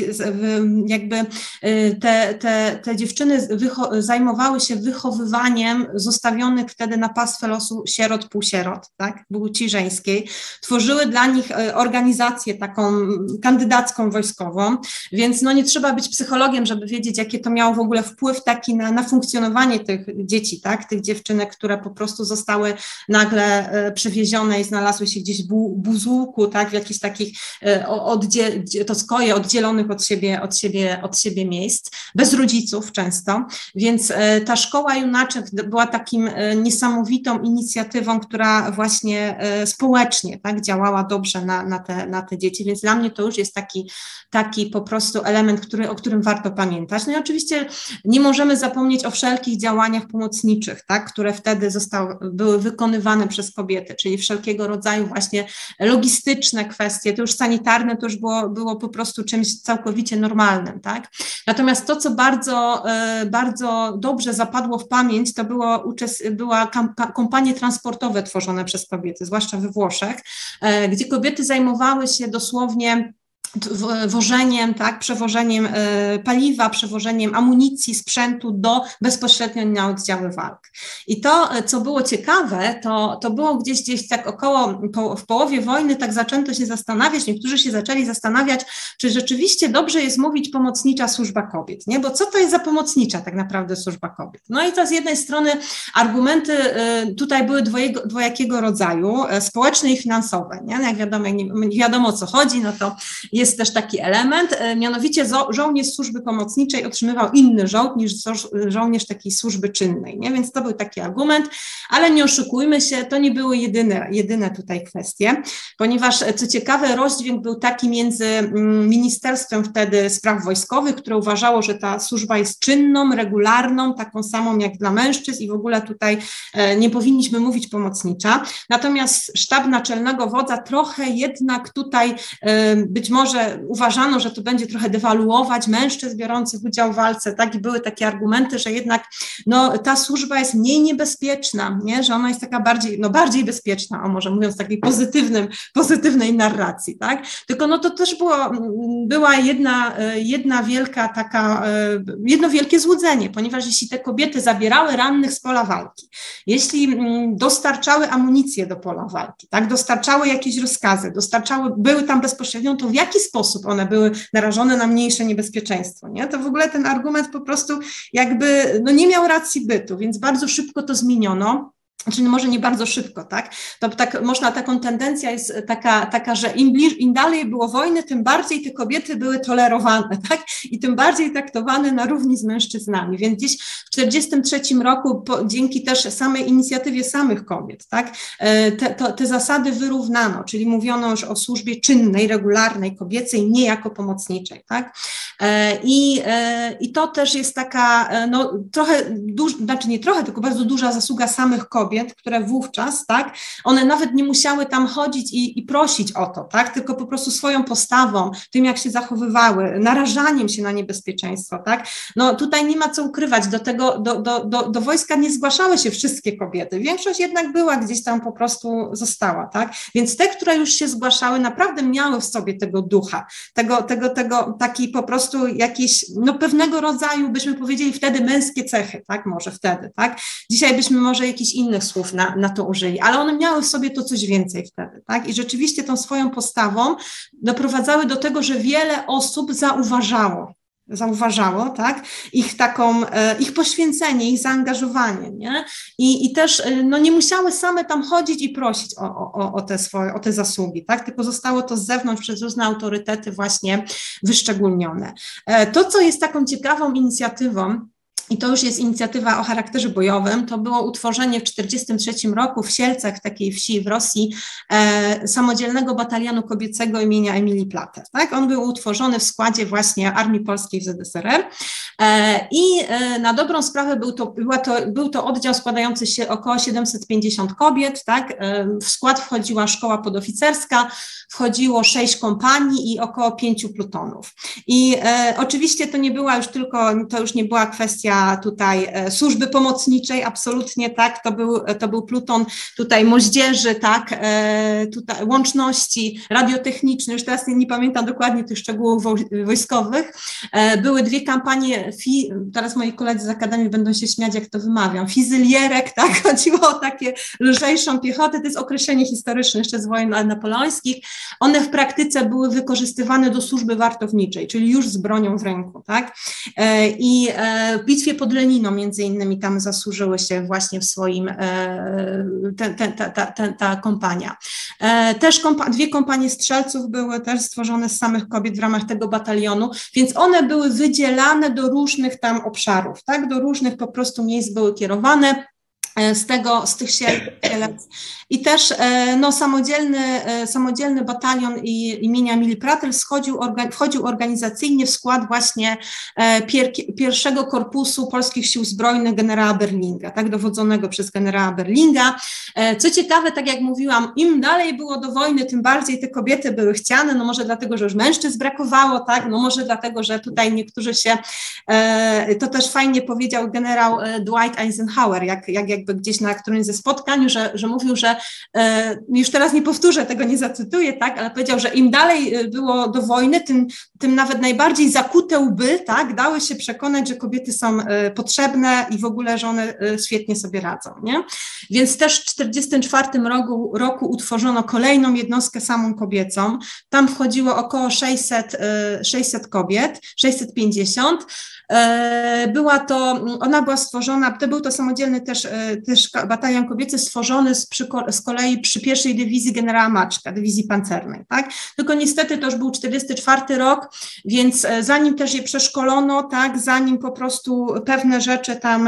Speaker 2: jakby te, te, te dziewczyny wycho- zajmowały się wychowywaniem zostawionych wtedy na pastwę losu sierot, półsierot, tak, płci żeńskiej. Tworzyły dla nich organizację taką kandydacką wojskową, więc no nie trzeba być psychologiem, żeby wiedzieć, jakie to miało w ogóle wpływ taki na, na funkcjonowanie tych dzieci, tak, tych dziewczynek, które po prostu zostały nagle e, przewiezione i znalazły się gdzieś w bu, buzułku, tak, w jakichś takich e, oddzie, to skoje oddzielonych od siebie, od siebie, od siebie miejsc, bez rodziców często, więc e, ta Szkoła Junaczek była takim e, niesamowitą inicjatywą, która właśnie e, społecznie, tak, działała dobrze na, na, te, na te dzieci, więc dla mnie to już jest taki, taki po prostu element, który, o którym warto pamiętać. No i oczywiście nie możemy zapomnieć o wszelkich działaniach pomocniczych, tak, które wtedy zostały, były wykonywane przez kobiety, czyli wszelkiego rodzaju właśnie logistyczne kwestie, to już sanitarne, to już było, było po prostu czymś całkowicie normalnym, tak. Natomiast to, co bardzo, bardzo dobrze zapadło w pamięć, to było, była kompanie transportowe tworzone przez kobiety, zwłaszcza we Włoszech, gdzie kobiety zajmowały się dosłownie wożeniem, tak, przewożeniem y, paliwa, przewożeniem amunicji, sprzętu do bezpośrednio na oddziały walk. I to, co było ciekawe, to, to było gdzieś, gdzieś tak około, po, w połowie wojny tak zaczęto się zastanawiać, niektórzy się zaczęli zastanawiać, czy rzeczywiście dobrze jest mówić pomocnicza służba kobiet, nie? Bo co to jest za pomocnicza tak naprawdę służba kobiet? No i to z jednej strony argumenty y, tutaj były dwojego, dwojakiego rodzaju, y, społeczne i finansowe, nie? Jak wiadomo, jak nie, nie wiadomo o co chodzi, no to jest Jest też taki element, mianowicie zo- żołnierz służby pomocniczej otrzymywał inny żołd niż żo- żołnierz takiej służby czynnej, nie? Więc to był taki argument, ale nie oszukujmy się, to nie były jedyne, jedyne tutaj kwestie, ponieważ co ciekawe rozdźwięk był taki między Ministerstwem wtedy Spraw Wojskowych, które uważało, że ta służba jest czynną, regularną, taką samą jak dla mężczyzn i w ogóle tutaj nie powinniśmy mówić pomocnicza, natomiast sztab naczelnego wodza trochę jednak tutaj być może uważano, że to będzie trochę dewaluować mężczyzn biorących udział w walce, tak, i były takie argumenty, że jednak no, ta służba jest mniej niebezpieczna, nie? Że ona jest taka bardziej, no bardziej bezpieczna, o może mówiąc takiej pozytywnym, pozytywnej narracji, tak, tylko no to też było, była jedna, jedna wielka taka, jedno wielkie złudzenie, ponieważ jeśli te kobiety zabierały rannych z pola walki, jeśli dostarczały amunicję do pola walki, tak, dostarczały jakieś rozkazy, dostarczały, były tam bezpośrednio, to w jaki sposób one były narażone na mniejsze niebezpieczeństwo, nie? To w ogóle ten argument po prostu jakby no nie miał racji bytu, więc bardzo szybko to zmieniono. Znaczy może nie bardzo szybko, tak? To tak można, taką tendencja jest taka, taka że im, bliż, im dalej było wojny, tym bardziej te kobiety były tolerowane, tak? I tym bardziej traktowane na równi z mężczyznami. Więc gdzieś w tysiąc dziewięćset czterdziestym trzecim roku po, dzięki też samej inicjatywie samych kobiet, tak? Te, to, te zasady wyrównano, czyli mówiono już o służbie czynnej, regularnej, kobiecej, nie jako pomocniczej, tak? I, i to też jest taka, no trochę, duż, znaczy nie trochę, tylko bardzo duża zasługa samych kobiet, które wówczas, tak, one nawet nie musiały tam chodzić i, i prosić o to, tak, tylko po prostu swoją postawą, tym jak się zachowywały, narażaniem się na niebezpieczeństwo, tak, no tutaj nie ma co ukrywać, do tego, do, do, do, do wojska nie zgłaszały się wszystkie kobiety, większość jednak była gdzieś tam po prostu została, tak, więc te, które już się zgłaszały, naprawdę miały w sobie tego ducha, tego, tego, tego, taki po prostu jakiś, no pewnego rodzaju, byśmy powiedzieli wtedy męskie cechy, tak, może wtedy, tak, dzisiaj byśmy może jakiś innych słów na, na to użyli, ale one miały w sobie to coś więcej wtedy, tak? I rzeczywiście tą swoją postawą doprowadzały do tego, że wiele osób zauważało, zauważało, tak? Ich taką, ich poświęcenie, ich zaangażowanie, nie? I, i też no, nie musiały same tam chodzić i prosić o, o, o, te swoje, o te zasługi, tak? Tylko zostało to z zewnątrz przez różne autorytety właśnie wyszczególnione. To, co jest taką ciekawą inicjatywą, i to już jest inicjatywa o charakterze bojowym, to było utworzenie w tysiąc dziewięćset czterdziestym trzecim roku w Sielcach, takiej wsi w Rosji, e, samodzielnego batalionu kobiecego imienia Emilii Plater. Tak? On był utworzony w składzie właśnie Armii Polskiej w Z S R R e, i e, na dobrą sprawę był to, była to, był to oddział składający się około siedemset pięćdziesiąt kobiet, tak? E, w skład wchodziła szkoła podoficerska, wchodziło sześć kompanii i około pięciu plutonów. I e, oczywiście to nie była już tylko, to już nie była kwestia tutaj e, służby pomocniczej, absolutnie tak, to był, to był pluton tutaj moździerzy, tak, e, tutaj łączności, radiotechniczne, już teraz nie, nie pamiętam dokładnie tych szczegółów wojskowych. E, były dwie kampanie, fi, teraz moi koledzy z Akademii będą się śmiać, jak to wymawiam, fizylierek, tak, chodziło o takie lżejszą piechotę, to jest określenie historyczne jeszcze z wojen napoleońskich. One w praktyce były wykorzystywane do służby wartowniczej, czyli już z bronią w ręku, tak, e, i e, w bitwie pod Leniną między innymi tam zasłużyły się właśnie w swoim, te, te, ta, ta, ta, ta kompania. Też kompa, dwie kompanie strzelców były też stworzone z samych kobiet w ramach tego batalionu, więc one były wydzielane do różnych tam obszarów, tak, do różnych po prostu miejsc były kierowane. Z tego, z tych Sielec. I też no, samodzielny, samodzielny batalion imienia Emilii Plater wchodził, orga, wchodził organizacyjnie w skład właśnie pier, pierwszego korpusu polskich sił zbrojnych generała Berlinga, tak, dowodzonego przez generała Berlinga. Co ciekawe, tak jak mówiłam, im dalej było do wojny, tym bardziej te kobiety były chciane, no może dlatego, że już mężczyzn brakowało, tak, no może dlatego, że tutaj niektórzy się, to też fajnie powiedział generał Dwight Eisenhower, jak, jak, jak jakby gdzieś na którymś ze spotkań, że, że mówił, że e, już teraz nie powtórzę, tego nie zacytuję, tak, ale powiedział, że im dalej było do wojny, tym, tym nawet najbardziej zakute łby, tak, dały się przekonać, że kobiety są e, potrzebne i w ogóle, że one e, świetnie sobie radzą, nie? Więc też w tysiąc dziewięćset czterdziestym czwartym roku, roku utworzono kolejną jednostkę samą kobiecą, tam wchodziło około sześćset, e, sześćset kobiet, sześćset pięćdziesiąt. Była to, ona była stworzona, to był to samodzielny też, też batalion kobiecy stworzony z, przy, z kolei przy pierwszej dywizji generała Maczka, dywizji pancernej, tak? Tylko niestety to już był czterdziesty czwarty rok, więc zanim też je przeszkolono, tak, zanim po prostu pewne rzeczy tam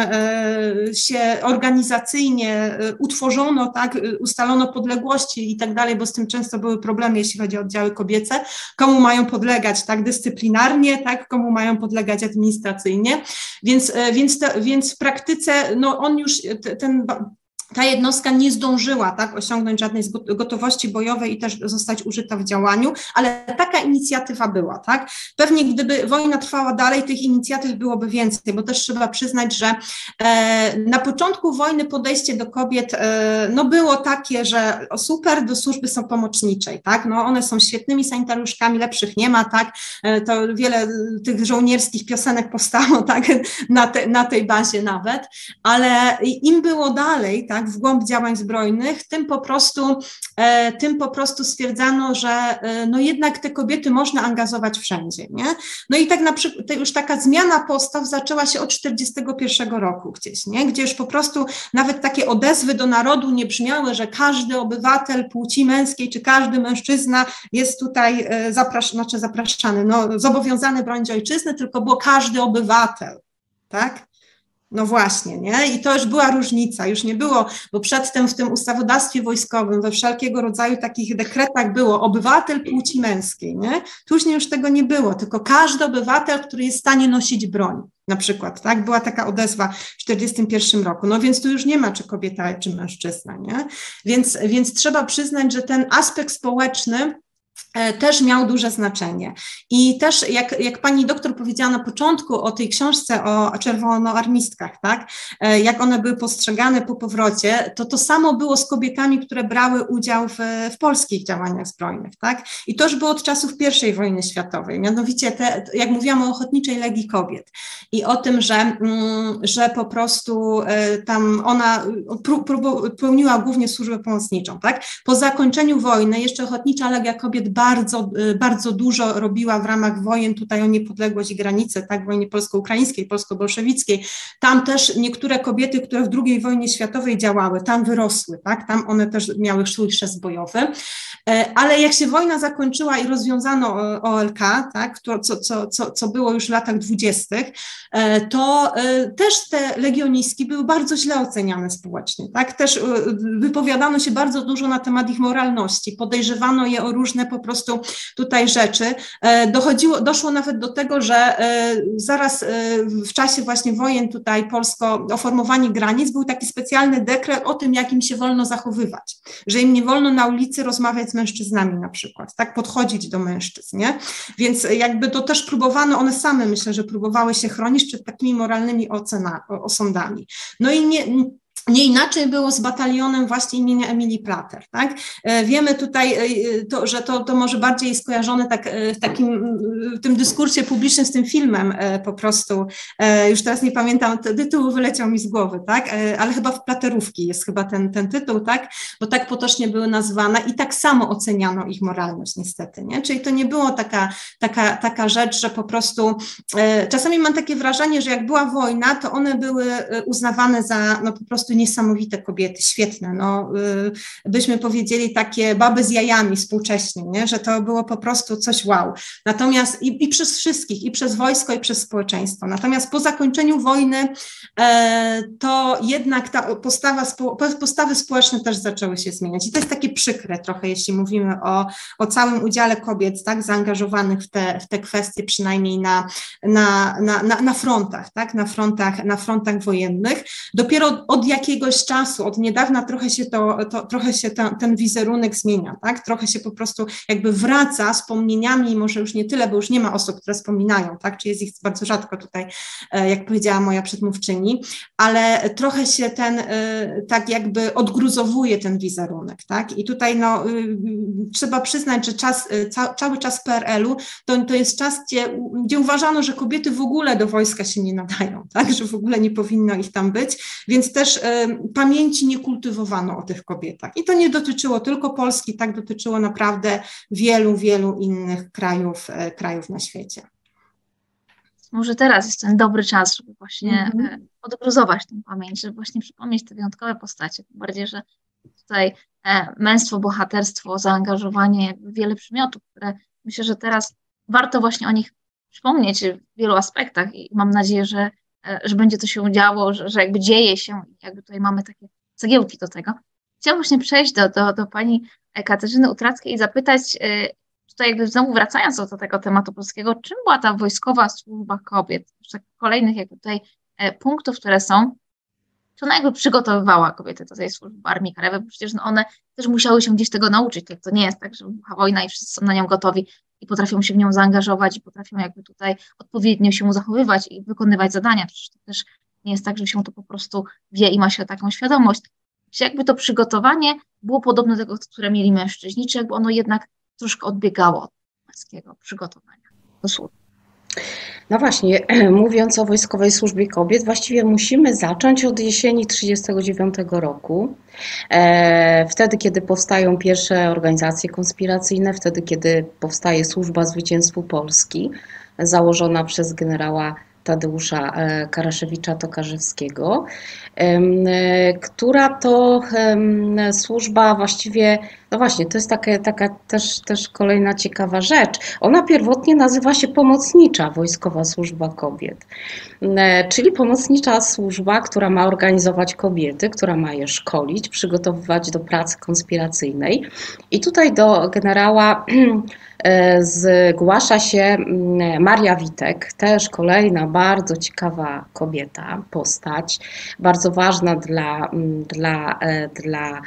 Speaker 2: się organizacyjnie utworzono, tak, ustalono podległości i tak dalej, bo z tym często były problemy, jeśli chodzi o oddziały kobiece, komu mają podlegać, tak, dyscyplinarnie, tak, komu mają podlegać administracyjnie, więc, więc, te, więc w praktyce no on już, ten, ta jednostka nie zdążyła, tak, osiągnąć żadnej gotowości bojowej i też zostać użyta w działaniu, ale taka inicjatywa była, tak. Pewnie gdyby wojna trwała dalej, tych inicjatyw byłoby więcej, bo też trzeba przyznać, że e, na początku wojny podejście do kobiet e, no było takie, że o, super, do służby są pomocniczej, tak, no one są świetnymi sanitariuszkami, lepszych nie ma, tak, e, to wiele tych żołnierskich piosenek powstało, tak, na, te, na tej bazie nawet, ale im było dalej, tak, tak, w głąb działań zbrojnych, tym po prostu, e, tym po prostu stwierdzano, że e, no jednak te kobiety można angażować wszędzie, nie? No i tak na przykład już taka zmiana postaw zaczęła się od czterdziestego pierwszego roku gdzieś, nie? Gdzie już po prostu nawet takie odezwy do narodu nie brzmiały, że każdy obywatel płci męskiej, czy każdy mężczyzna jest tutaj e, zaprasz, znaczy zapraszany, no, zobowiązany bronić ojczyzny, tylko było każdy obywatel, tak? No właśnie, nie? I to już była różnica, już nie było, bo przedtem w tym ustawodawstwie wojskowym, we wszelkiego rodzaju takich dekretach było obywatel płci męskiej, nie? Później już tego nie było, tylko każdy obywatel, który jest w stanie nosić broń, na przykład, tak? Była taka odezwa w czterdziestym pierwszym roku, no więc tu już nie ma czy kobieta, czy mężczyzna, nie? Więc, więc trzeba przyznać, że ten aspekt społeczny też miał duże znaczenie. I też, jak, jak pani doktor powiedziała na początku o tej książce o czerwonoarmistkach, tak, jak one były postrzegane po powrocie, to to samo było z kobietami, które brały udział w, w polskich działaniach zbrojnych, tak, i to już było od czasów pierwszej wojny światowej, mianowicie, te, jak mówiłam o Ochotniczej Legii Kobiet i o tym, że, że po prostu tam ona pełniła głównie służbę pomocniczą, tak, po zakończeniu wojny jeszcze Ochotnicza Legia Kobiet bardzo, bardzo dużo robiła w ramach wojen tutaj o niepodległość i granice, tak, wojnie polsko-ukraińskiej, polsko-bolszewickiej. Tam też niektóre kobiety, które w drugiej wojnie światowej działały, tam wyrosły, tak, tam one też miały swój chrzest bojowy. Ale jak się wojna zakończyła i rozwiązano O L K, tak, to, co, co, co, co było już w latach dwudziestych, to też te legionistki były bardzo źle oceniane społecznie, tak, też wypowiadano się bardzo dużo na temat ich moralności, podejrzewano je o różne po prostu tutaj rzeczy. Dochodziło, doszło nawet do tego, że zaraz w czasie właśnie wojen tutaj polsko, o formowaniu granic był taki specjalny dekret o tym, jak im się wolno zachowywać, że im nie wolno na ulicy rozmawiać z mężczyznami na przykład, tak, podchodzić do mężczyzn, nie? Więc jakby to też próbowano, one same myślę, że próbowały się chronić przed takimi moralnymi ocena, osądami. No i nie... Nie inaczej było z batalionem właśnie imienia Emilii Plater, tak? Wiemy tutaj, to, że to, to może bardziej skojarzone tak, w takim w tym dyskursie publicznym z tym filmem po prostu, już teraz nie pamiętam, tytuł wyleciał mi z głowy, tak? Ale chyba w Platerówki jest chyba ten, ten tytuł, tak? Bo tak potocznie były nazwane i tak samo oceniano ich moralność niestety, nie? Czyli to nie było taka, taka, taka rzecz, że po prostu, czasami mam takie wrażenie, że jak była wojna, to one były uznawane za no po prostu niesamowite kobiety, świetne, no byśmy powiedzieli takie baby z jajami współcześnie, nie? Że to było po prostu coś wow. Natomiast i, i przez wszystkich, i przez wojsko, i przez społeczeństwo. Natomiast po zakończeniu wojny e, to jednak ta postawa, spo, postawy społeczne też zaczęły się zmieniać i to jest takie przykre trochę, jeśli mówimy o, o całym udziale kobiet, tak, zaangażowanych w te, w te kwestie, przynajmniej na, na, na, na, na frontach, tak, na frontach, na frontach wojennych. Dopiero od jak jakiegoś czasu, od niedawna trochę się, to, to, trochę się to, ten wizerunek zmienia, tak? Trochę się po prostu jakby wraca wspomnieniami, może już nie tyle, bo już nie ma osób, które wspominają, tak? Czy jest ich bardzo rzadko tutaj, jak powiedziała moja przedmówczyni, ale trochę się ten tak jakby odgruzowuje ten wizerunek, tak? I tutaj no, trzeba przyznać, że czas, ca, cały czas P R L-u to, to jest czas, gdzie, gdzie uważano, że kobiety w ogóle do wojska się nie nadają, tak? Że w ogóle nie powinno ich tam być, więc też pamięci nie kultywowano o tych kobietach. I to nie dotyczyło tylko Polski, tak dotyczyło naprawdę wielu, wielu innych krajów, krajów na świecie.
Speaker 1: Może teraz jest ten dobry czas, żeby właśnie mm-hmm. odgruzować tę pamięć, żeby właśnie przypomnieć te wyjątkowe postacie. Tym bardziej, że tutaj męstwo, bohaterstwo, zaangażowanie, wiele przymiotów, które myślę, że teraz warto właśnie o nich przypomnieć w wielu aspektach i mam nadzieję, że że będzie to się działo, że, że jakby dzieje się i jakby tutaj mamy takie cegiełki do tego. Chciałam właśnie przejść do, do, do pani Katarzyny Utrackiej i zapytać, tutaj jakby znowu wracając do tego tematu polskiego, czym była ta wojskowa służba kobiet? Z kolejnych jakby tutaj punktów, które są, czy ona jakby przygotowywała kobiety do tej służby w Armii Krajowej, bo przecież no one też musiały się gdzieś tego nauczyć, to, to nie jest tak, że wybucha wojna i wszyscy są na nią gotowi i potrafią się w nią zaangażować i potrafią jakby tutaj odpowiednio się zachowywać i wykonywać zadania. Przecież to też nie jest tak, że się to po prostu wie i ma się taką świadomość. Czy jakby to przygotowanie było podobne do tego, które mieli mężczyźni, czy jakby ono jednak troszkę odbiegało od męskiego przygotowania do służby?
Speaker 3: No właśnie, mówiąc o Wojskowej Służbie Kobiet, właściwie musimy zacząć od jesieni tysiąc dziewięćset trzydziestego dziewiątego roku. E, wtedy, kiedy powstają pierwsze organizacje konspiracyjne, wtedy, kiedy powstaje Służba Zwycięstwu Polski, założona przez generała Tadeusza Karaszewicza-Tokarzewskiego, która to służba właściwie, no właśnie, to jest taka, taka też, też kolejna ciekawa rzecz. Ona pierwotnie nazywa się Pomocnicza Wojskowa Służba Kobiet, czyli pomocnicza służba, która ma organizować kobiety, która ma je szkolić, przygotowywać do pracy konspiracyjnej. I tutaj do generała zgłasza się Maria Witek, też kolejna bardzo ciekawa kobieta, postać, bardzo ważna dla, dla, dla,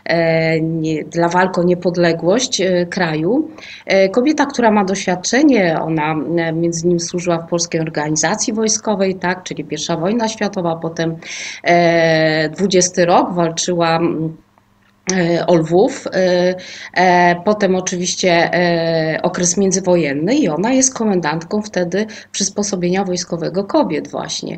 Speaker 3: dla walki o niepodległość kraju. Kobieta, która ma doświadczenie, ona między innymi służyła w Polskiej Organizacji Wojskowej, tak, czyli pierwsza wojna światowa, potem dwudziesty rok walczyła o Lwów, potem oczywiście okres międzywojenny i ona jest komendantką wtedy przysposobienia wojskowego kobiet właśnie.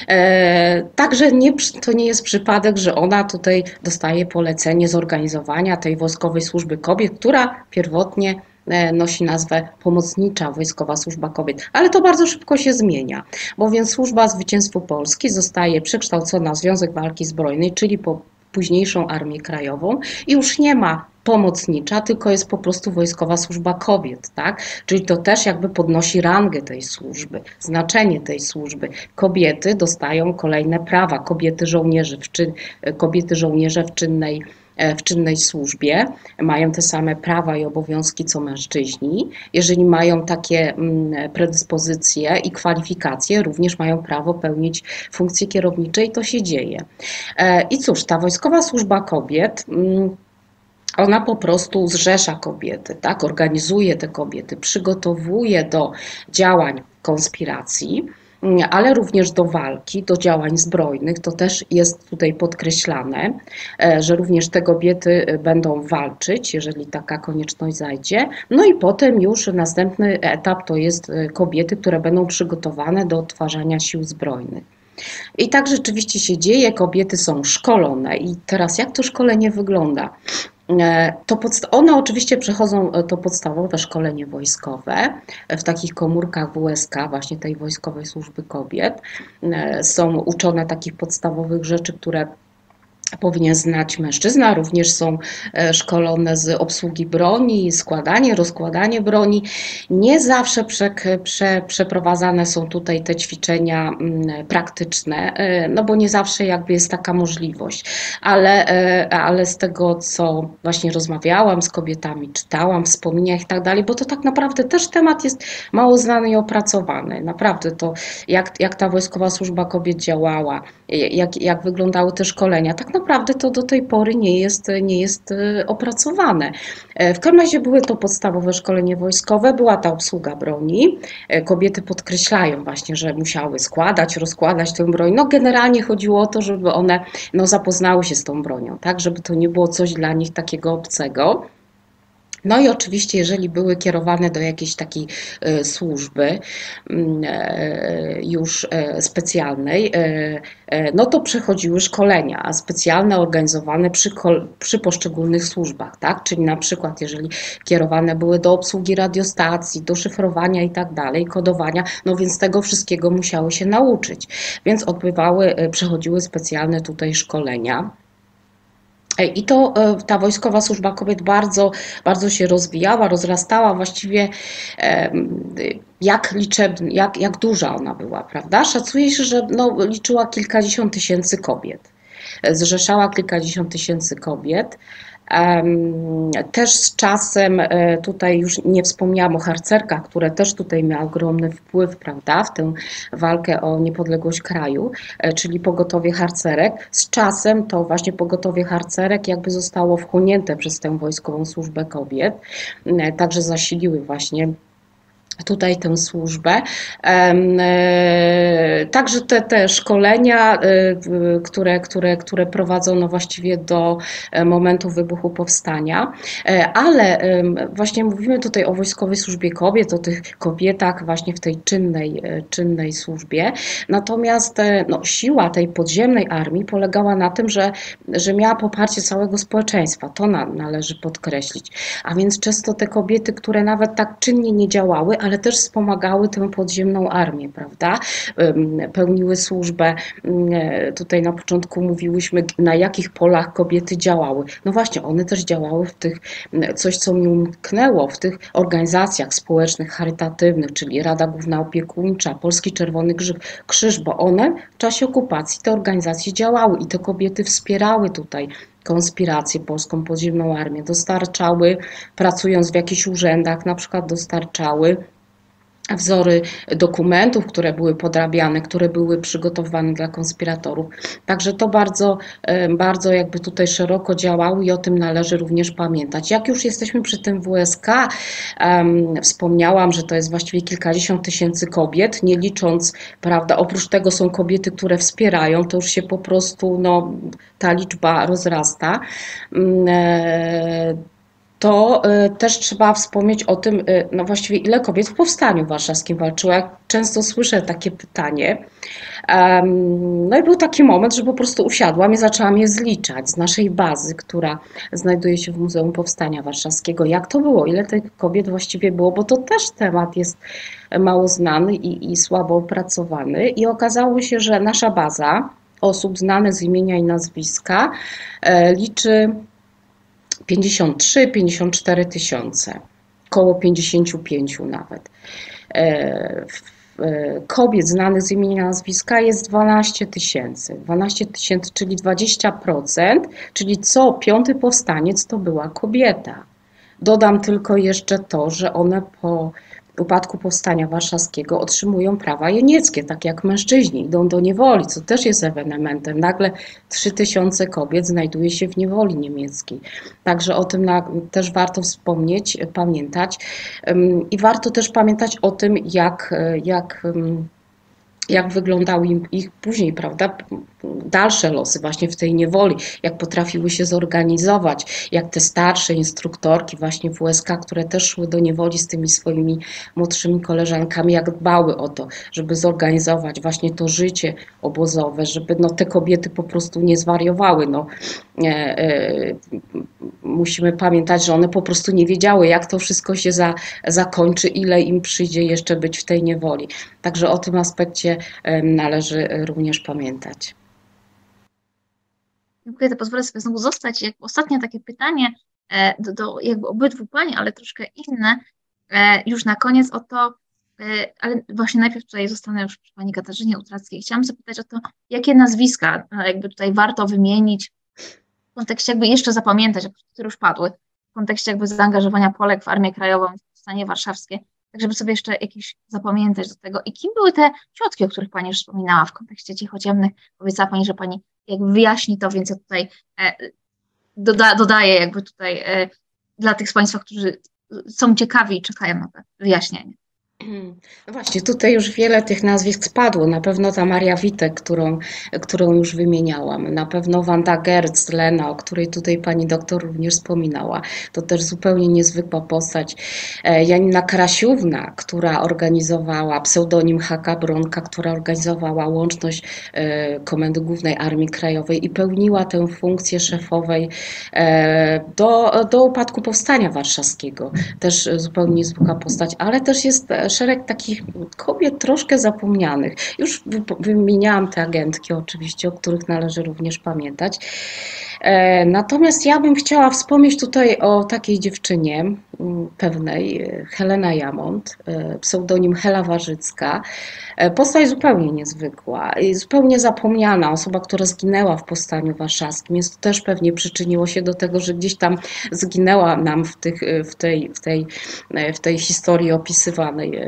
Speaker 3: Także nie, to nie jest przypadek, że ona tutaj dostaje polecenie zorganizowania tej Wojskowej Służby Kobiet, która pierwotnie nosi nazwę Pomocnicza Wojskowa Służba Kobiet, ale to bardzo szybko się zmienia, bowiem Służba Zwycięstwu Polski zostaje przekształcona w Związek Walki Zbrojnej, czyli po późniejszą Armię Krajową i już nie ma pomocnicza, tylko jest po prostu Wojskowa Służba Kobiet, tak? Czyli to też jakby podnosi rangę tej służby, znaczenie tej służby. Kobiety dostają kolejne prawa, kobiety żołnierze w, czyn, kobiety żołnierze w czynnej w czynnej służbie mają te same prawa i obowiązki co mężczyźni. Jeżeli mają takie predyspozycje i kwalifikacje, również mają prawo pełnić funkcje kierownicze i to się dzieje. I cóż, ta Wojskowa Służba Kobiet, ona po prostu zrzesza kobiety, tak? Organizuje te kobiety, przygotowuje do działań konspiracji, ale również do walki, do działań zbrojnych. To też jest tutaj podkreślane, że również te kobiety będą walczyć, jeżeli taka konieczność zajdzie. No i potem już następny etap to jest kobiety, które będą przygotowane do odtwarzania sił zbrojnych. I tak rzeczywiście się dzieje, kobiety są szkolone. I teraz jak to szkolenie wygląda? To one oczywiście przechodzą to podstawowe szkolenie wojskowe w takich komórkach W S K, właśnie tej Wojskowej Służby Kobiet. Są uczone takich podstawowych rzeczy, które powinien znać mężczyzna, również są szkolone z obsługi broni, składanie, rozkładanie broni. Nie zawsze prze, prze, przeprowadzane są tutaj te ćwiczenia praktyczne, no bo nie zawsze jakby jest taka możliwość, ale, ale z tego, co właśnie rozmawiałam z kobietami, czytałam, wspomnieniach i tak dalej, bo to tak naprawdę też temat jest mało znany i opracowany. Naprawdę to, jak, jak ta Wojskowa Służba Kobiet działała, jak, jak wyglądały te szkolenia, tak naprawdę to do tej pory nie jest, nie jest opracowane. W każdym razie były to podstawowe szkolenie wojskowe, była ta obsługa broni. Kobiety podkreślają właśnie, że musiały składać, rozkładać tę broń. No generalnie chodziło o to, żeby one no, zapoznały się z tą bronią, tak, żeby to nie było coś dla nich takiego obcego. No i oczywiście, jeżeli były kierowane do jakiejś takiej służby już specjalnej, no to przechodziły szkolenia specjalne, organizowane przy, przy poszczególnych służbach, tak? Czyli na przykład, jeżeli kierowane były do obsługi radiostacji, do szyfrowania i tak dalej, kodowania, no więc tego wszystkiego musiały się nauczyć. Więc odbywały, przechodziły specjalne tutaj szkolenia. I to ta Wojskowa Służba Kobiet bardzo, bardzo się rozwijała, rozrastała, właściwie jak liczebna, jak, jak duża ona była, prawda? Szacuje się, że no, liczyła kilkadziesiąt tysięcy kobiet, zrzeszała kilkadziesiąt tysięcy kobiet. Też z czasem, tutaj już nie wspomniałam o harcerkach, które też tutaj miały ogromny wpływ, prawda, w tę walkę o niepodległość kraju, czyli pogotowie harcerek. Z czasem to właśnie pogotowie harcerek jakby zostało wchłonięte przez tę Wojskową Służbę Kobiet, także zasiliły właśnie tutaj tę służbę. Także te, te szkolenia, które, które, które prowadzono właściwie do momentu wybuchu powstania, ale właśnie mówimy tutaj o Wojskowej Służbie Kobiet, o tych kobietach właśnie w tej czynnej, czynnej służbie. Natomiast no, siła tej podziemnej armii polegała na tym, że, że miała poparcie całego społeczeństwa. To na, należy podkreślić. A więc często te kobiety, które nawet tak czynnie nie działały, ale też wspomagały tę podziemną armię, prawda? Pełniły służbę. Tutaj na początku mówiłyśmy, na jakich polach kobiety działały. No właśnie, one też działały w tych, coś co mi umknęło, w tych organizacjach społecznych, charytatywnych, czyli Rada Główna Opiekuńcza, Polski Czerwony Krzyż, bo one w czasie okupacji, te organizacje działały i te kobiety wspierały tutaj konspirację, polską podziemną armię, dostarczały, pracując w jakichś urzędach, na przykład dostarczały wzory dokumentów, które były podrabiane, które były przygotowane dla konspiratorów. Także to bardzo, bardzo jakby tutaj szeroko działało i o tym należy również pamiętać. Jak już jesteśmy przy tym W S K, um, wspomniałam, że to jest właściwie kilkadziesiąt tysięcy kobiet, nie licząc, prawda, oprócz tego są kobiety, które wspierają, to już się po prostu, no, ta liczba rozrasta. To też trzeba wspomnieć o tym, no właściwie ile kobiet w Powstaniu Warszawskim walczyło. Ja często słyszę takie pytanie. No i był taki moment, że po prostu usiadłam i zaczęłam je zliczać z naszej bazy, która znajduje się w Muzeum Powstania Warszawskiego. Jak to było? Ile tych kobiet właściwie było? Bo to też temat jest mało znany i, i słabo opracowany. I okazało się, że nasza baza osób znanych z imienia i nazwiska liczy pięćdziesiąt trzy pięćdziesiąt cztery tysiące, około pięćdziesiąt pięć nawet. Kobiet znanych z imienia i nazwiska jest dwanaście tysięcy. dwanaście tysięcy, czyli dwadzieścia procent, czyli co piąty powstaniec to była kobieta. Dodam tylko jeszcze to, że one po upadku Powstania Warszawskiego otrzymują prawa jenieckie, tak jak mężczyźni, idą do niewoli, co też jest ewenementem. Nagle trzy tysiące kobiet znajduje się w niewoli niemieckiej. Także o tym też warto wspomnieć, pamiętać. I warto też pamiętać o tym, jak, jak jak wyglądały ich później, prawda, dalsze losy właśnie w tej niewoli, jak potrafiły się zorganizować, jak te starsze instruktorki właśnie w W S K, które też szły do niewoli z tymi swoimi młodszymi koleżankami, jak dbały o to, żeby zorganizować właśnie to życie obozowe, żeby no, te kobiety po prostu nie zwariowały. No, e, e, musimy pamiętać, że one po prostu nie wiedziały, jak to wszystko się za, zakończy, ile im przyjdzie jeszcze być w tej niewoli. Także o tym aspekcie należy również pamiętać.
Speaker 1: Dziękuję, to pozwolę sobie znowu zostać. Jak ostatnie takie pytanie do, do jakby obydwu pań, ale troszkę inne, już na koniec o to, ale właśnie najpierw tutaj zostanę już przy pani Katarzynie Utrackiej. Chciałam zapytać o to, jakie nazwiska jakby tutaj warto wymienić w kontekście jakby jeszcze zapamiętać, które już padły, w kontekście jakby zaangażowania Polek w Armię Krajową, w Powstanie Warszawskie, tak żeby sobie jeszcze jakieś zapamiętać do tego. I kim były te ciotki, o których pani już wspominała w kontekście cichociemnych? Powiedziała pani, że pani jakby wyjaśni to, więc ja tutaj e, doda, dodaję jakby tutaj e, dla tych z państwa, którzy są ciekawi i czekają na to wyjaśnienie.
Speaker 3: No właśnie, tutaj już wiele tych nazwisk spadło. Na pewno ta Maria Witek, którą, którą już wymieniałam. Na pewno Wanda Gerc, Lena, o której tutaj pani doktor również wspominała. To też zupełnie niezwykła postać. Janina Krasiówna, która organizowała, pseudonim Haka Bronka, która organizowała łączność Komendy Głównej Armii Krajowej i pełniła tę funkcję szefowej do, do upadku Powstania Warszawskiego. Też zupełnie niezwykła postać, ale też jest szereg takich kobiet troszkę zapomnianych. Już wymieniałam te agentki oczywiście, o których należy również pamiętać. Natomiast ja bym chciała wspomnieć tutaj o takiej dziewczynie pewnej, Helena Jamont, pseudonim Hela Warzycka. Postać zupełnie niezwykła i zupełnie zapomniana, osoba, która zginęła w Powstaniu Warszawskim, więc to też pewnie przyczyniło się do tego, że gdzieś tam zginęła nam w, tych, w, tej, w, tej, w tej historii opisywanej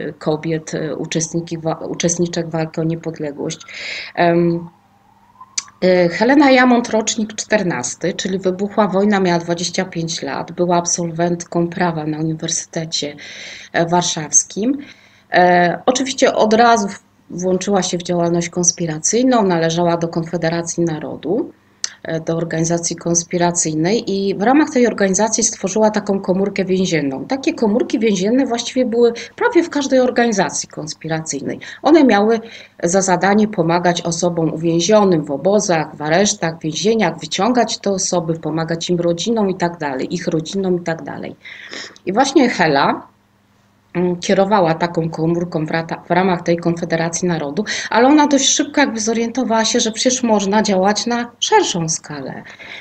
Speaker 3: kobiet, uczestniczek walki o niepodległość. Helena Jamont, rocznik czternasty, czyli wybuchła wojna, miała dwadzieścia pięć lat, była absolwentką prawa na Uniwersytecie Warszawskim. E, oczywiście od razu włączyła się w działalność konspiracyjną, należała do Konfederacji Narodu, do organizacji konspiracyjnej i w ramach tej organizacji stworzyła taką komórkę więzienną. Takie komórki więzienne właściwie były prawie w każdej organizacji konspiracyjnej. One miały za zadanie pomagać osobom uwięzionym w obozach, w aresztach, w więzieniach, wyciągać te osoby, pomagać im rodzinom i tak dalej, ich rodzinom i tak dalej. I właśnie Hela kierowała taką komórką w ramach tej Konfederacji Narodu, ale ona dość szybko jakby zorientowała się, że przecież można działać na szerszą skalę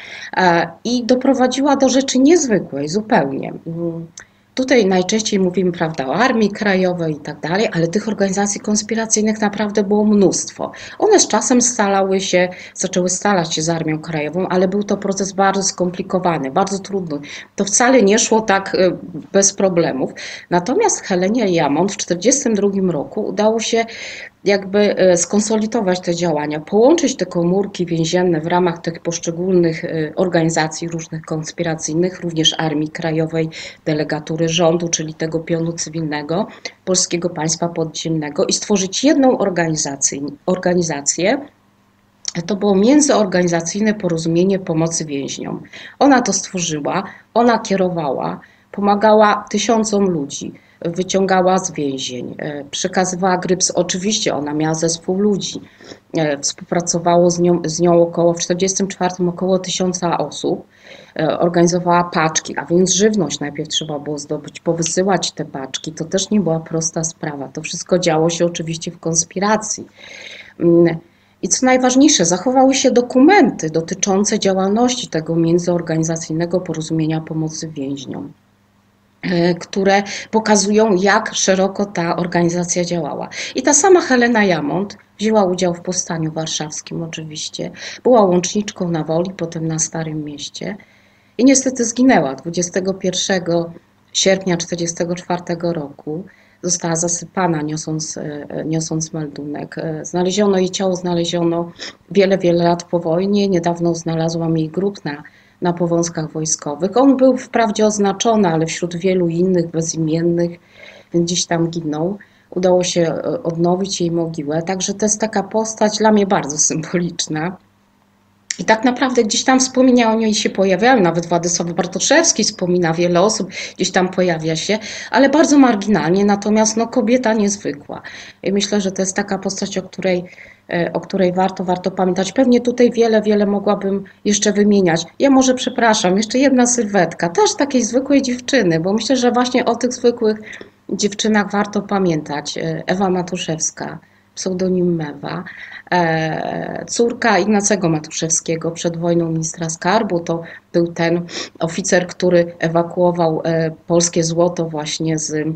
Speaker 3: i doprowadziła do rzeczy niezwykłej zupełnie. Tutaj najczęściej mówimy, prawda, o Armii Krajowej i tak dalej, ale tych organizacji konspiracyjnych naprawdę było mnóstwo. One z czasem stalały się, zaczęły stalać się z Armią Krajową, ale był to proces bardzo skomplikowany, bardzo trudny. To wcale nie szło tak bez problemów. Natomiast Helenie Jamont w tysiąc dziewięćset czterdziestym drugim roku udało się jakby skonsolidować te działania, połączyć te komórki więzienne w ramach tych poszczególnych organizacji różnych konspiracyjnych, również Armii Krajowej, delegatury rządu, czyli tego pionu cywilnego, Polskiego Państwa Podziemnego i stworzyć jedną organizację, organizację. To było Międzyorganizacyjne Porozumienie Pomocy Więźniom. Ona to stworzyła, ona kierowała, pomagała tysiącom ludzi, wyciągała z więzień, przekazywała gryps, oczywiście ona miała zespół ludzi, współpracowało z nią, z nią około, w tysiąc dziewięćset czterdziestym czwartym około tysiąca osób, organizowała paczki, a więc żywność najpierw trzeba było zdobyć, powysyłać te paczki, to też nie była prosta sprawa, to wszystko działo się oczywiście w konspiracji. I co najważniejsze, zachowały się dokumenty dotyczące działalności tego Międzyorganizacyjnego Porozumienia Pomocy Więźniom, które pokazują, jak szeroko ta organizacja działała. I ta sama Helena Jamont wzięła udział w powstaniu warszawskim oczywiście, była łączniczką na Woli, potem na Starym Mieście i niestety zginęła dwudziestego pierwszego sierpnia tysiąc dziewięćset czterdziestego czwartego roku. Została zasypana, niosąc, niosąc meldunek. Znaleziono jej ciało, znaleziono wiele, wiele lat po wojnie. Niedawno znalazłam jej grób na na Powązkach Wojskowych. On był wprawdzie oznaczony, ale wśród wielu innych bezimiennych, więc gdzieś tam ginął. Udało się odnowić jej mogiłę, także to jest taka postać dla mnie bardzo symboliczna. I tak naprawdę gdzieś tam wspomnienia o niej się pojawiają, nawet Władysław Bartoszewski wspomina, wiele osób gdzieś tam pojawia się, ale bardzo marginalnie, natomiast no, kobieta niezwykła. I myślę, że to jest taka postać, o której, o której warto, warto pamiętać. Pewnie tutaj wiele, wiele mogłabym jeszcze wymieniać. Ja może przepraszam, jeszcze jedna sylwetka, też takiej zwykłej dziewczyny, bo myślę, że właśnie o tych zwykłych dziewczynach warto pamiętać. Ewa Matuszewska, pseudonim Mewa, córka Ignacego Matuszewskiego, przed wojną ministra skarbu. To był ten oficer, który ewakuował polskie złoto właśnie z,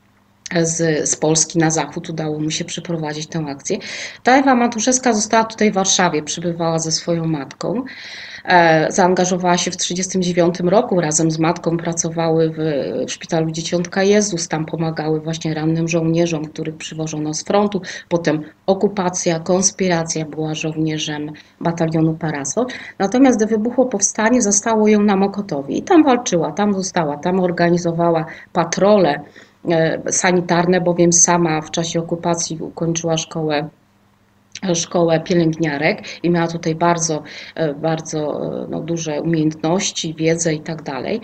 Speaker 3: z, z Polski na zachód. Udało mu się przeprowadzić tę akcję. Ta Ewa Matuszewska została tutaj w Warszawie, przybywała ze swoją matką. Zaangażowała się w tysiąc dziewięćset trzydziestym dziewiątym roku, razem z matką pracowały w, w szpitalu Dzieciątka Jezus, tam pomagały właśnie rannym żołnierzom, których przywożono z frontu. Potem okupacja, konspiracja, była żołnierzem batalionu Parasol. Natomiast gdy wybuchło powstanie, zostało ją na Mokotowie i tam walczyła, tam została, tam organizowała patrole sanitarne, bowiem sama w czasie okupacji ukończyła szkołę szkołę pielęgniarek i miała tutaj bardzo, bardzo no, duże umiejętności, wiedzę i tak dalej.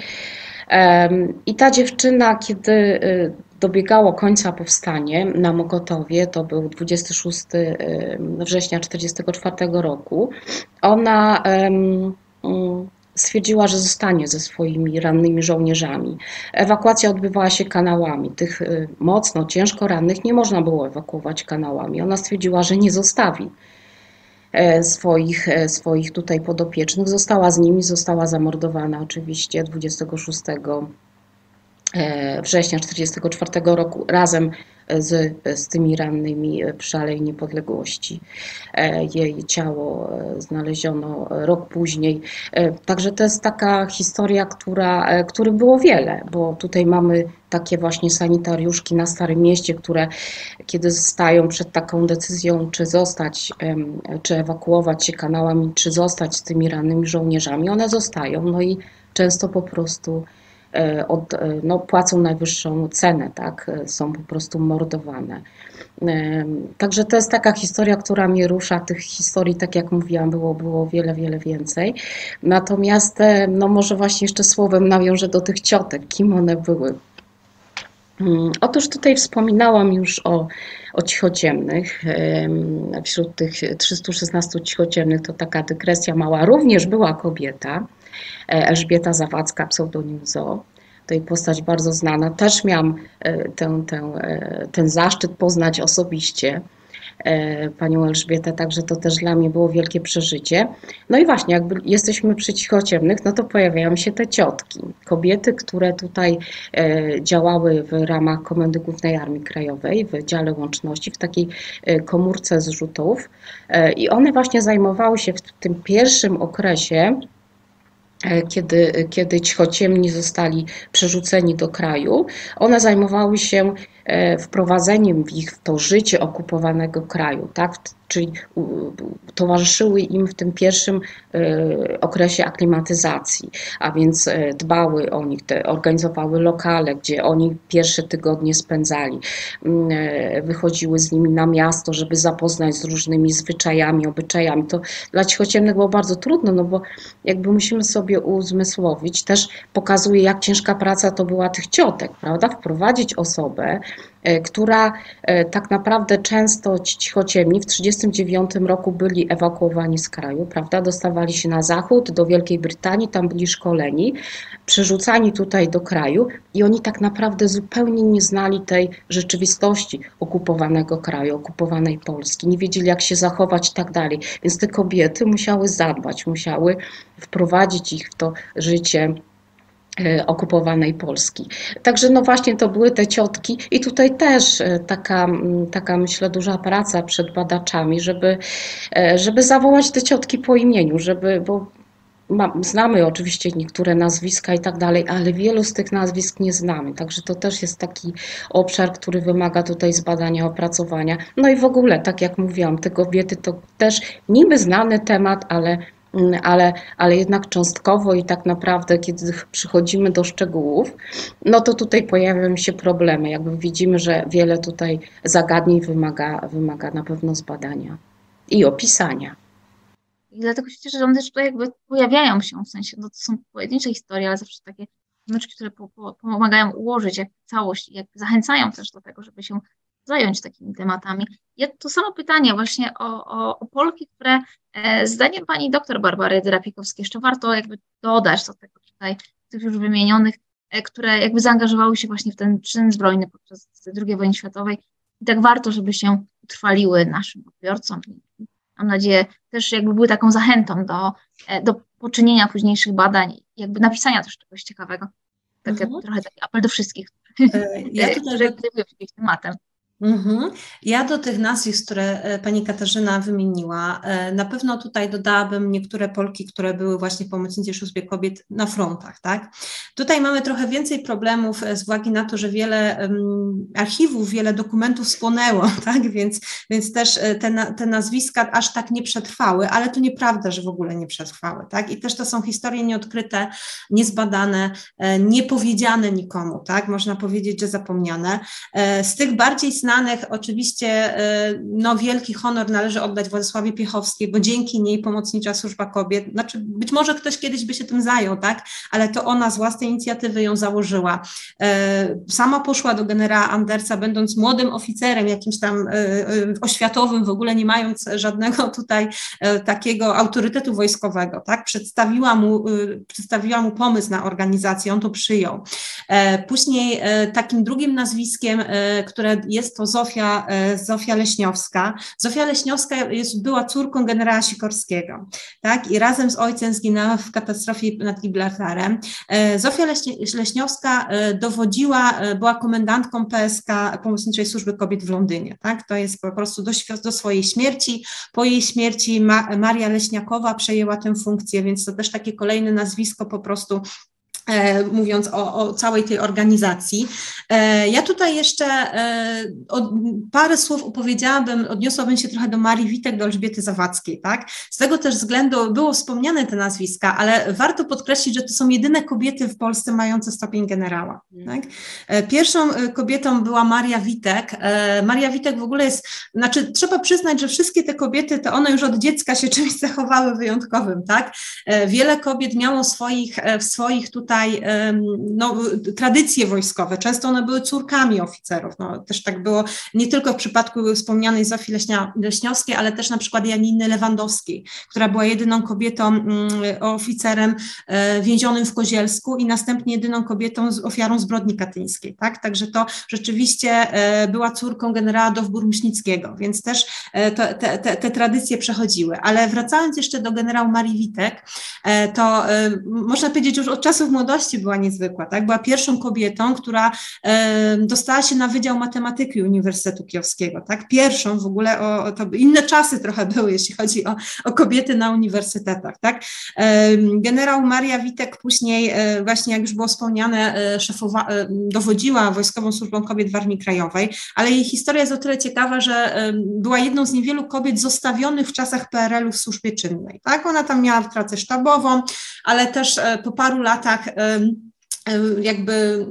Speaker 3: I ta dziewczyna, kiedy dobiegało końca powstanie na Mokotowie, to był dwudziestego szóstego września tysiąc dziewięćset czterdziestego czwartego roku, ona stwierdziła, że zostanie ze swoimi rannymi żołnierzami. Ewakuacja odbywała się kanałami. Tych mocno, ciężko rannych nie można było ewakuować kanałami. Ona stwierdziła, że nie zostawi swoich, swoich tutaj podopiecznych. Została z nimi, została zamordowana oczywiście dwudziestego szóstego września tysiąc dziewięćset czterdziestego czwartego roku razem z, z tymi rannymi przy Alei Niepodległości. Jej ciało znaleziono rok później. Także to jest taka historia, która, których było wiele, bo tutaj mamy takie właśnie sanitariuszki na Starym Mieście, które kiedy stają przed taką decyzją, czy zostać, czy ewakuować się kanałami, czy zostać z tymi rannymi żołnierzami, one zostają, no i często po prostu od, no, płacą najwyższą cenę, tak? Są po prostu mordowane. Także to jest taka historia, która mnie rusza. Tych historii, tak jak mówiłam, było, było wiele, wiele więcej. Natomiast no może właśnie jeszcze słowem nawiążę do tych ciotek, kim one były. Otóż tutaj wspominałam już o, o cichociemnych. Wśród tych trzystu szesnastu cichociemnych to taka dygresja mała. Również była kobieta, Elżbieta Zawadzka, pseudonim Zo. To jej postać bardzo znana. Też miałam ten, ten, ten zaszczyt poznać osobiście panią Elżbietę, także to też dla mnie było wielkie przeżycie. No i właśnie, jakby jesteśmy przy cichociemnych, no to pojawiają się te ciotki. Kobiety, które tutaj działały w ramach Komendy Głównej Armii Krajowej, w dziale łączności, w takiej komórce zrzutów. I one właśnie zajmowały się w tym pierwszym okresie, Kiedy, kiedy cichociemni zostali przerzuceni do kraju, one zajmowały się wprowadzeniem ich w to życie okupowanego kraju, tak? Czyli towarzyszyły im w tym pierwszym okresie aklimatyzacji, a więc dbały o nich, te, organizowały lokale, gdzie oni pierwsze tygodnie spędzali, wychodziły z nimi na miasto, żeby zapoznać z różnymi zwyczajami, obyczajami. To dla cichociemnych było bardzo trudno, no bo jakby musimy sobie uzmysłowić, też pokazuje, jak ciężka praca to była tych ciotek, prawda? Wprowadzić osobę, która tak naprawdę często ci cichociemni w tysiąc dziewięćset trzydziestym dziewiątym roku byli ewakuowani z kraju, prawda? Dostawali się na zachód, do Wielkiej Brytanii, tam byli szkoleni, przerzucani tutaj do kraju i oni tak naprawdę zupełnie nie znali tej rzeczywistości okupowanego kraju, okupowanej Polski, nie wiedzieli, jak się zachować i tak dalej, więc te kobiety musiały zadbać, musiały wprowadzić ich w to życie okupowanej Polski. Także no właśnie to były te ciotki i tutaj też taka, taka myślę duża praca przed badaczami, żeby, żeby zawołać te ciotki po imieniu, żeby, bo ma, znamy oczywiście niektóre nazwiska i tak dalej, ale wielu z tych nazwisk nie znamy, także to też jest taki obszar, który wymaga tutaj zbadania, opracowania. No i w ogóle, tak jak mówiłam, te kobiety to też niby znany temat, ale Ale, ale jednak cząstkowo i tak naprawdę, kiedy przychodzimy do szczegółów, no to tutaj pojawiają się problemy. Jakby widzimy, że wiele tutaj zagadnień wymaga, wymaga na pewno zbadania i opisania.
Speaker 1: I dlatego się cieszę, że one też tutaj jakby pojawiają się, w sensie, no to są pojedyncze historie, ale zawsze takie myczki, które po, po, pomagają ułożyć jak całość, jak zachęcają też do tego, żeby się zająć takimi tematami. Ja to samo pytanie właśnie o, o, o Polki, które e, zdaniem pani doktor Barbary Drapikowskiej jeszcze warto jakby dodać do tego tutaj, tych już wymienionych, e, które jakby zaangażowały się właśnie w ten czyn zbrojny podczas drugiej wojny światowej i tak warto, żeby się utrwaliły naszym odbiorcom. Mam nadzieję, też jakby były taką zachętą do, e, do poczynienia późniejszych badań i jakby napisania też czegoś ciekawego. Tak, mhm. Trochę taki apel do wszystkich, ja tutaj którzy zajmują się jakimś tematem.
Speaker 2: Mhm. Ja do tych nazwisk, które pani Katarzyna wymieniła, na pewno tutaj dodałabym niektóre Polki, które były właśnie w pomocniczej służbie kobiet na frontach, tak? Tutaj mamy trochę więcej problemów z uwagi na to, że wiele um, archiwów, wiele dokumentów spłonęło, tak? Więc, więc też te, te nazwiska aż tak nie przetrwały, ale to nieprawda, że w ogóle nie przetrwały, tak? I też to są historie nieodkryte, niezbadane, niepowiedziane nikomu, tak? Można powiedzieć, że zapomniane. Z tych bardziej znanych oczywiście no, wielki honor należy oddać Władysławie Piechowskiej, bo dzięki niej pomocnicza służba kobiet, znaczy być może ktoś kiedyś by się tym zajął, tak, ale to ona z własnej inicjatywy ją założyła. Sama poszła do generała Andersa, będąc młodym oficerem, jakimś tam oświatowym, w ogóle nie mając żadnego tutaj takiego autorytetu wojskowego, tak, przedstawiła mu, przedstawiła mu pomysł na organizację, on to przyjął. Później takim drugim nazwiskiem, które jest Państwo Zofia, Zofia Leśniowska. Zofia Leśniowska jest, była córką generała Sikorskiego, tak? I razem z ojcem zginęła w katastrofie nad Gibraltarem. Zofia Leśniowska dowodziła, była komendantką P S K, Pomocniczej Służby Kobiet w Londynie, tak? To jest po prostu do, do swojej śmierci. Po jej śmierci Ma, Maria Leśniakowa przejęła tę funkcję, więc to też takie kolejne nazwisko po prostu, E, mówiąc o, o całej tej organizacji. E, ja tutaj jeszcze e, od, parę słów opowiedziałabym, odniosłabym się trochę do Marii Witek, do Elżbiety Zawadzkiej, tak? Z tego też względu było wspomniane te nazwiska, ale warto podkreślić, że to są jedyne kobiety w Polsce mające stopień generała, tak? E, pierwszą kobietą była Maria Witek. E, Maria Witek w ogóle jest, znaczy trzeba przyznać, że wszystkie te kobiety, to one już od dziecka się czymś cechowały wyjątkowym, tak? E, wiele kobiet miało swoich, w swoich tutaj no, tradycje wojskowe, często one były córkami oficerów, no, też tak było nie tylko w przypadku wspomnianej Zofii Leśnia, Leśniowskiej, ale też na przykład Janiny Lewandowskiej, która była jedyną kobietą um, oficerem e, więzionym w Kozielsku i następnie jedyną kobietą z ofiarą zbrodni katyńskiej, tak, także to rzeczywiście e, była córką generała Dowbor-Muśnickiego, więc też e, to, te, te, te tradycje przechodziły, ale wracając jeszcze do generał Marii Witek, e, to e, można powiedzieć, że już od czasów młodości była niezwykła, tak? Była pierwszą kobietą, która e, dostała się na Wydział Matematyki Uniwersytetu Kijowskiego, tak? Pierwszą w ogóle, o, o to inne czasy trochę były, jeśli chodzi o, o kobiety na uniwersytetach, tak? E, generał Maria Witek później, e, właśnie jak już było wspomniane, e, szefowa, e, dowodziła Wojskową Służbą Kobiet w Armii Krajowej, ale jej historia jest o tyle ciekawa, że e, była jedną z niewielu kobiet zostawionych w czasach P R L u w służbie czynnej, tak? Ona tam miała pracę sztabową, ale też e, po paru latach jakby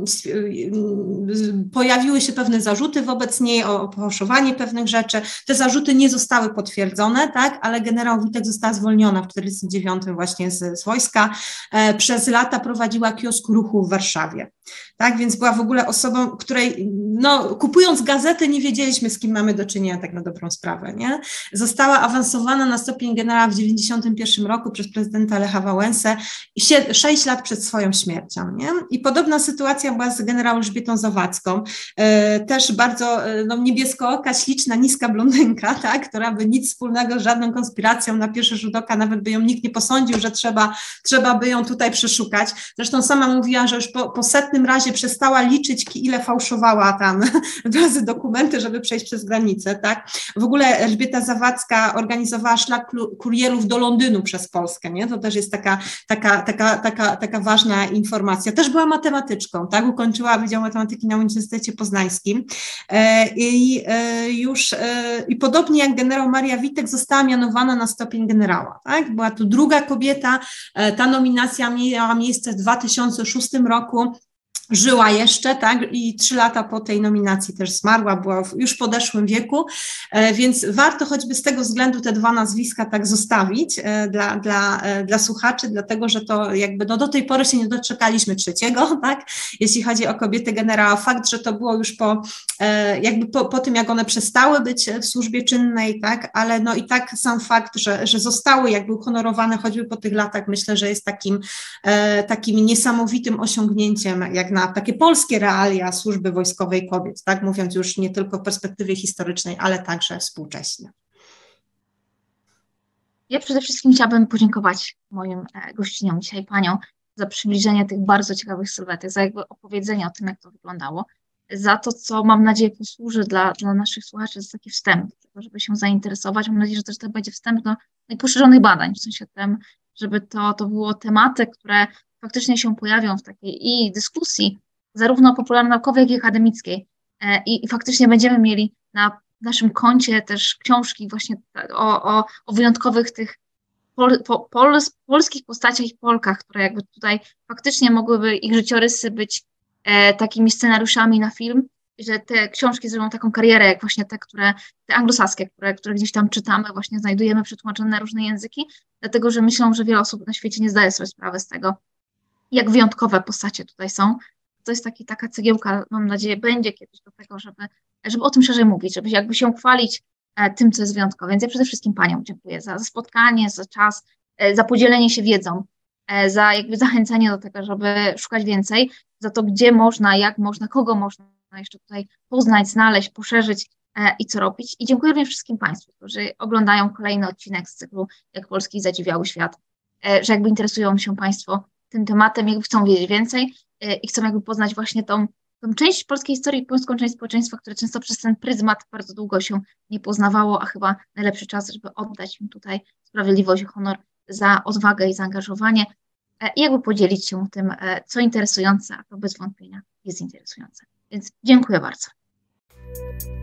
Speaker 2: pojawiły się pewne zarzuty wobec niej o fałszowanie pewnych rzeczy. Te zarzuty nie zostały potwierdzone, tak, ale generał Witek została zwolniona w tysiąc dziewięćset czterdziestym dziewiątym właśnie z, z wojska. Przez lata prowadziła kiosk ruchu w Warszawie. Tak, więc była w ogóle osobą, której, no, kupując gazety nie wiedzieliśmy, z kim mamy do czynienia, tak na dobrą sprawę, nie? Została awansowana na stopień generała w dziewięćdziesiątym pierwszym roku przez prezydenta Lecha Wałęsę i sześć lat przed swoją śmiercią, nie? I podobna sytuacja była z generał Elżbietą Zawadzką, e, też bardzo e, no, niebieskooka, śliczna, niska blondynka, tak, która by nic wspólnego z żadną konspiracją na pierwszy rzut oka, nawet by ją nikt nie posądził, że trzeba, trzeba by ją tutaj przeszukać. Zresztą sama mówiła, że już po, po setnym razie przestała liczyć, ile fałszowała tam razy dokumenty, żeby przejść przez granicę, tak. W ogóle Elżbieta Zawadzka organizowała szlak kurierów do Londynu przez Polskę, nie? To też jest taka, taka, taka, taka, taka ważna informacja. Też była matematyczką, tak, ukończyła Wydział Matematyki na Uniwersytecie Poznańskim i już i podobnie jak generał Maria Witek została mianowana na stopień generała, tak, była tu druga kobieta, ta nominacja miała miejsce w dwa tysiące szóstym roku. Żyła jeszcze, tak, i trzy lata po tej nominacji też zmarła, była w już podeszłym wieku, więc warto choćby z tego względu te dwa nazwiska tak zostawić dla, dla, dla słuchaczy, dlatego, że to jakby no do tej pory się nie doczekaliśmy trzeciego, tak, jeśli chodzi o kobiety generała. Fakt, że to było już po, jakby po, po tym, jak one przestały być w służbie czynnej, tak, ale no i tak sam fakt, że, że zostały jakby uhonorowane choćby po tych latach, myślę, że jest takim, takim niesamowitym osiągnięciem, jak na na takie polskie realia służby wojskowej kobiet, tak, mówiąc już nie tylko w perspektywie historycznej, ale także współcześnie.
Speaker 1: Ja przede wszystkim chciałabym podziękować moim gościniom dzisiaj, paniom, za przybliżenie tych bardzo ciekawych sylwetek, za jakby opowiedzenie o tym, jak to wyglądało, za to, co mam nadzieję posłuży dla, dla naszych słuchaczy, za taki wstęp, żeby się zainteresować. Mam nadzieję, że też to będzie wstęp do poszerzonych badań, w sensie tym, żeby to, to było tematy, które faktycznie się pojawią w takiej i dyskusji, zarówno popularno-naukowej, jak i akademickiej. I, i faktycznie będziemy mieli na naszym koncie też książki właśnie o, o, o wyjątkowych tych pol, po, pol, polskich postaciach i Polkach, które jakby tutaj faktycznie mogłyby ich życiorysy być e, takimi scenariuszami na film, i że te książki zrobią taką karierę, jak właśnie te, które, te anglosaskie, które, które gdzieś tam czytamy, właśnie znajdujemy przetłumaczone na różne języki, dlatego, że myślą, że wiele osób na świecie nie zdaje sobie sprawy z tego, jak wyjątkowe postacie tutaj są. To jest taki, taka cegiełka, mam nadzieję, będzie kiedyś do tego, żeby, żeby o tym szerzej mówić, żeby jakby się chwalić e, tym, co jest wyjątkowe. Więc ja przede wszystkim paniom dziękuję za, za spotkanie, za czas, e, za podzielenie się wiedzą, e, za jakby zachęcenie do tego, żeby szukać więcej, za to, gdzie można, jak można, kogo można można jeszcze tutaj poznać, znaleźć, poszerzyć i co robić. I dziękuję również wszystkim Państwu, którzy oglądają kolejny odcinek z cyklu Jak Polski zadziwiały świat, że jakby interesują się Państwo tym tematem, jakby chcą wiedzieć więcej i chcą jakby poznać właśnie tą, tą część polskiej historii, polską część społeczeństwa, które często przez ten pryzmat bardzo długo się nie poznawało, a chyba najlepszy czas, żeby oddać im tutaj sprawiedliwość i honor za odwagę i zaangażowanie i jakby podzielić się tym, co interesujące, a to bez wątpienia jest interesujące. Więc dziękuję bardzo.